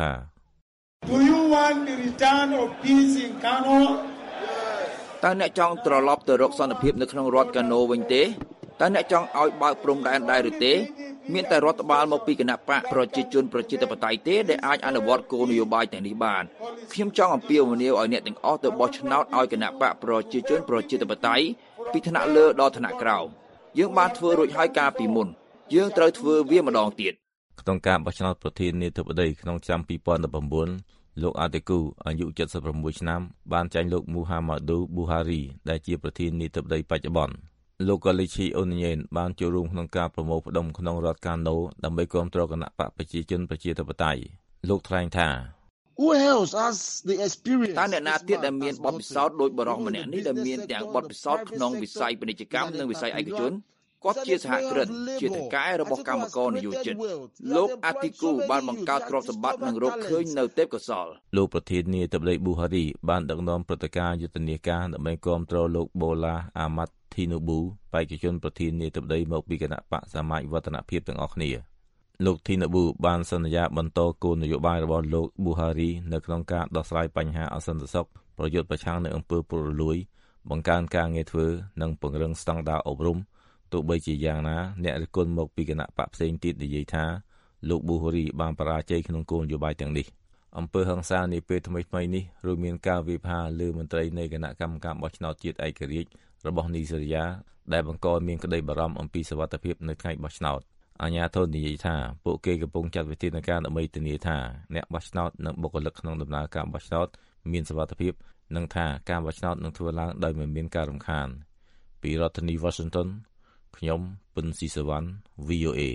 Do you want the return of peace in Kano តើអ្នកចង់ត្រឡប់ទៅរកសន្តិភាពនៅក្នុងរដ្ឋកាណូវិញទេតើអ្នកចង់ឲ្យបើកព្រំដែនដែរឬទេមានតែរដ្ឋបាលមកពីគណៈបកប្រជាជនប្រជាធិបតេយ្យទេដែលអាចអនុវត្តគោលនយោបាយទាំងនេះបានខ្ញុំចង់អំពាវនាវឲ្យអ្នកទាំងអស់ទៅបោះឆ្នោតឲ្យគណៈបកប្រជាជនប្រជាធិបតេយ្យពីថ្នាក់លើដល់ថ្នាក់ក្រោមយើងបានធ្វើរួចហើយកាលពីមុនយើងត្រូវធ្វើវាម្ដងទៀតក្នុងការបោះឆ្នោតប្រធានាធិបតីក្នុងឆ្នាំtwenty nineteenលោក Atiku អាយុseventy-sixឆ្នាំបានចាញ់លោក Muhammadu Buhari ដែលជាប្រធានាធិបតីបច្ចុប្បន្នលោក Kelechi Onyen បានចូលរួមក្នុងការប្រមូលផ្ដុំក្នុងរដ្ឋកាណូដើម្បីគាំទ្រគណៈបកប្រជាជនប្រជាធិបតេយ្យលោកថ្លែងថា Who else has the experience តើអ្នកណាទៀតដែលមានបទពិសោធន៍ដោយបរិះម្នាក់នេះដែលមានទាំងបទពិសោធន៍ក្នុងវិស័យពាណិជ្ជកម្មនិងវិស័យឯកជនគាត់ជាសហគ្រិនជាថៅកែរបស់កម្មករនិយោជិតលោកអាទីគូបានបង្កើតទ្រព្យសម្បត្តិនិងរកឃើញនៅទេពកោសល្យលោកប្រធានាធិបតីប៊ូហារីបានដឹកនាំព្រឹត្តិការណ៍យុទ្ធនាការដើម្បីគាំទ្រលោកបូឡាអាម៉ាត់ធីនូប៊ូបេក្ខជនប្រធានាធិបតីមកពីគណៈបកសមាជវឌ្ឍនភាពទាំងអស់គ្នាលោកធីនូប៊ូបានសន្យាបន្តគោលនយោបាយរបស់លោកប៊ូហារីនៅក្នុងការដោះស្រាយបញ្ហាអសន្តិសុខប្រយុទ្ធប្រឆាំងនឹងអំពើពុករលួយបង្កើនការងារធ្វើនិងពង្រឹងស្តង់ដារអប់រំទោះបីជាយ៉ាងណាអ្នករិះគន់មកពីគណៈបកផ្សេងទៀតនិយាយថាលោកប៊ូហារីបានបរាជ័យក្នុងគោលនយោបាយទាំងនេះអំពើហិង្សានាពេលថ្មីៗនេះរួមមានការវាយប្រហារលើមន្ត្រីនៃគណៈកម្មការបោះឆ្នោតជាតិឯករាជ្យរបស់នីហ្សេរីយ៉ាដែលបង្កឲ្យមានក្តីបារម្ភអំពីសុវត្ថិភាពនៅថ្ងៃបោះឆ្នោតអាជ្ញាធរនិយាយថាពួកគេកំពុងចាត់វិធានការដើម្បីធានាថាអ្នកបោះឆ្នោតនិងបុគ្គលិកក្នុងដំណើរការបោះឆ្នោតមានសុវត្ថិភាពនិងថាការបោះឆ្នោតនឹងធ្វើឡើងដោយមិនមានការរំខានពីរដ្ឋធានី Washington ខ្ញុំពិនស៊ីសវណ្ណ វី អូ เอ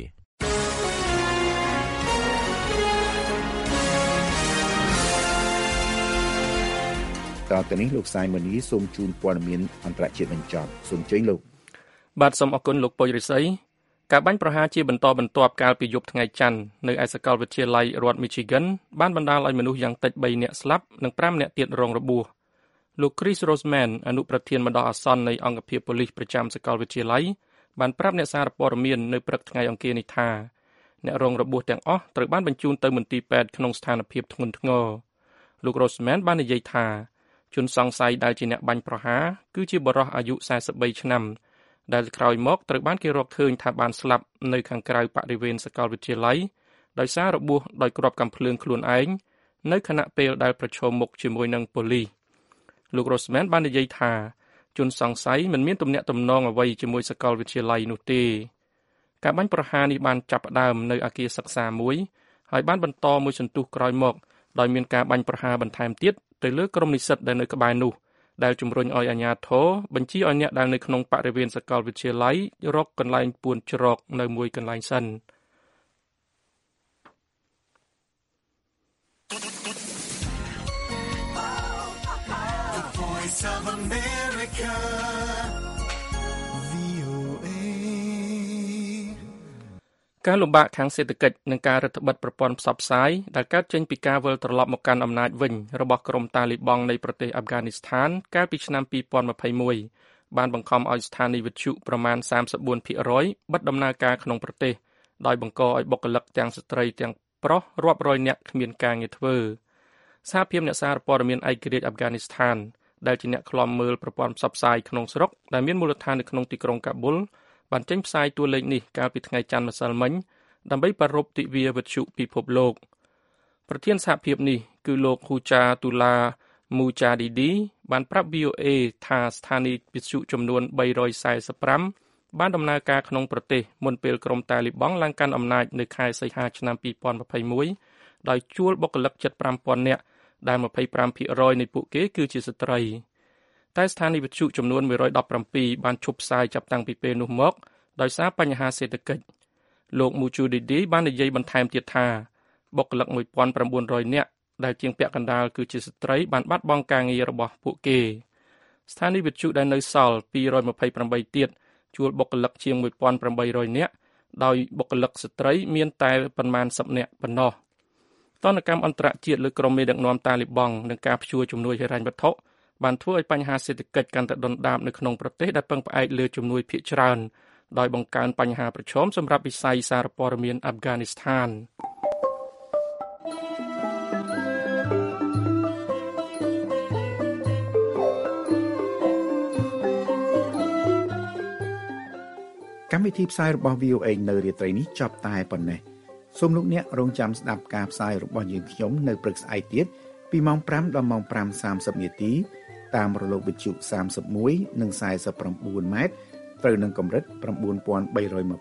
តទៅនេះលោកសាយមនីសូមជូនព័ត៌មានអន្តរជាតិបញ្ចប់សូមជើញលោកបាទសូមអរគុណលោកពុយរិស័យការបាញ់ប្រហារជាបន្តបន្ទាប់កាលពីយប់ថ្ងៃច័ន្ទនៅឯសាកលវិទ្យាល័យរដ្ឋ Michigan បានបណ្ដាលឲ្យមនុស្សយ៉ាងតិចបីនាក់ស្លាប់និងប្រាំនាក់ទៀតរងរបួសលោក Chris Roseman អនុប្រធានបណ្ដោះអាសន្ននៃអង្គភាពប៉ូលីសប្រចាំសាកលវិទ្យាល័យបានប្រាប់អ្នកសារព័ត៌មាននៅព្រឹកថ្ងៃអង្គារនេះថាអ្នករងរបួសទាំងអស់ត្រូវបានបញ្ជូនទៅមន្ទីរពេទ្យក្នុងស្ថានភាពធ្ងន់ធ្ងរលោក Roseman បាននិយាយថាជនសង្ស័យដែលជាអ្នកបាញ់ប្រហារគឺជាបុរសអាយុសែសិបបីឆ្នាំដែលក្រោយមកត្រូវបានគេរកឃើញថាបានស្លាប់នៅខាងក្រៅបរិវេណសាកលវិទ្យាល័យដោយសាររបួសដោយគ្រាប់កាំភ្លើងខ្លួនឯងនៅខណៈពេលដែលប្រឈមមុខជាមួយនឹងប៉ូលីសលោក Roseman បាននិយាយថាជនសង្ស័យមិនមានទំនាក់ទំនងអ្វីជាមួយសាកលវិទ្យាល័យនោះទេការបាញ់ប្រហារនេះបានចាប់ផ្ដើមនៅអគារសិក្សាមួយហើយបានបន្តមួយសន្ទុះក្រោយមកដោយមានការបាញ់ប្រហារបន្ថែមទៀតទៅលើក្រុមនិស្សិតដែលនៅក្បែរនោះដែលជំរុញឲ្យអាជ្ញាធរបញ្ជាឲ្យអ្នកដែលនៅក្នុងបរិវេណសាកលវិទ្យាល័យរកកន្លែងពួនច្រកនៅមួយកន្លែងសិនការលំបាកខាងសេដ្ឋកិច្ចនិងការរឹតបន្តឹងប្រព័ន្ធផ្សព្វផ្សាយដែលកើតចេញពីការវិលត្រឡប់មកកាន់អំណាចវិញរបស់ក្រុមតាលីបង់នៃប្រទេសអាហ្វហ្គានីស្ថានកាលពីឆ្នាំពីរពាន់ម្ភៃមួយបានបង្ខំឲ្យស្ថានីយវិទ្យុប្រមាណ សាមសិបបួនភាគរយ បិទដំណើរការក្នុងប្រទេសដោយបង្កឲ្យបុគ្គលិកទាំងស្ត្រីទាំងប្រុសរាប់រយនាក់គ្មានការងារធ្វើសហភាពអ្នកសារព័ត៌មានឯករាជ្យអាហ្វហ្គានីស្ថានដែលជាអ្នកឃ្លាំមើលប្រព័ន្ធផ្សព្វផ្សាយក្នុងស្រុកដែលមានមូលដ្ឋាននៅក្នុងទីក្រុងកាប៊ុលបានចេញផ្សាយតួលេខនេះកាលពីថ្ងៃច័ន្ទម្សិលមិញដើម្បីប្រារព្ធទិវាវិទ្យុពិភពលោកប្រធានសហភាពនេះគឺលោកហ៊ូចាទូឡាមូចាឌីឌីបានប្រាប់ វី អូ เอ ថាស្ថានីយវិទ្យុចំនួនបីរយសែសិបប្រាំបានដំណើរការក្នុងប្រទេសមុនពេលក្រុមតាលីបង់ឡើងកាន់អំណាចនៅខែសីហាឆ្នាំពីរពាន់ម្ភៃមួយដោយជួលបុគ្គលិកជិតប្រាំពាន់នាក់ដែលម្ភៃប្រាំភាគរយនៃពួកគេគឺជាស្ត្រីតែស្ថានីយវិទ្យុចំនួនមួយរយដប់ប្រាំពីរបានឈប់ផ្សាយចាប់តាំងពីពេលនោះមកដោយសារបញ្ហាសេដ្ឋកិច្ចលោកមូជូឌីឌីបាននិយាយបន្ថែមទៀតថាបុគ្គលិកមួយពាន់ប្រាំបួនរយនាក់ដែលជាងពាក់កណ្ដាលគឺជាស្ត្រីបានបាត់បង់ការងាររបស់ពួកគេស្ថានីយវិទ្យុដែលនៅសល់ពីរយម្ភៃប្រាំបីទៀតជួលបុគ្គលិកជាងមួយពាន់ប្រាំបីរយនាក់ដោយបុគ្គលិកស្ត្រីមានតែប៉ុន្មានសិបនាក់ប៉ុណ្ណោះទណ្ឌកម្មអន្តរជាតិលើក្រុមមេដឹកនាំតាលីបង់និងការព្យួរជំនួយហិរញ្ញវត្ថុបានធ្វើឲ្យបញ្ហាសេដ្ឋកិច្ចកាន់តែដុនដាបនៅក្នុងប្រទេសដែលពឹងផ្អែកលើជំនួយភាគច្រើនដោយបង្កើនបញ្ហាប្រឈមសម្រាប់វិស័យសារព័ត៌មានអាហ្វហ្គានីស្ថានកម្មវិធីផ្សាយរបស់ វី អូ เอ នៅរាត្រីនេះចប់តែប៉ុណ្ណេះសូមលោកអ្នករងចាំស្ដាប់ការផ្សាយរបស់យើងខ្ញុំនៅព្រឹកស្អែកទៀតពីម៉ោងប្រាំដល់ម៉ោងប្រាំសាមសិបនាទីតាមរលកវិទ្យុសាមសិបមួយនិងខ្សែសប្ដិប្រាំបួនម៉ែត្រត្រូវនឹងកម្រិត៩បី២០ ៥៩១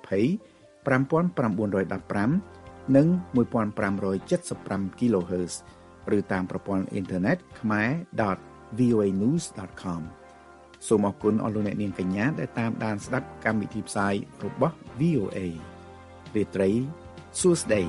៥ និង១៥៧៥ kHz ឬតាមប្រព័ន្ធអ៊ីនធឺណិត ខ្មែរ .វី អូ เอ news ដត com សូមអរគុណអស់លោកអ្នកនាងកញ្ញាដែលតាមដានស្ដាប់កម្មវិធីផ្សាយរបស់ វី អូ เอ រាត្រីសួស្តី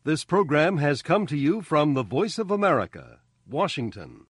This program has come to you from the Voice of America, Washington.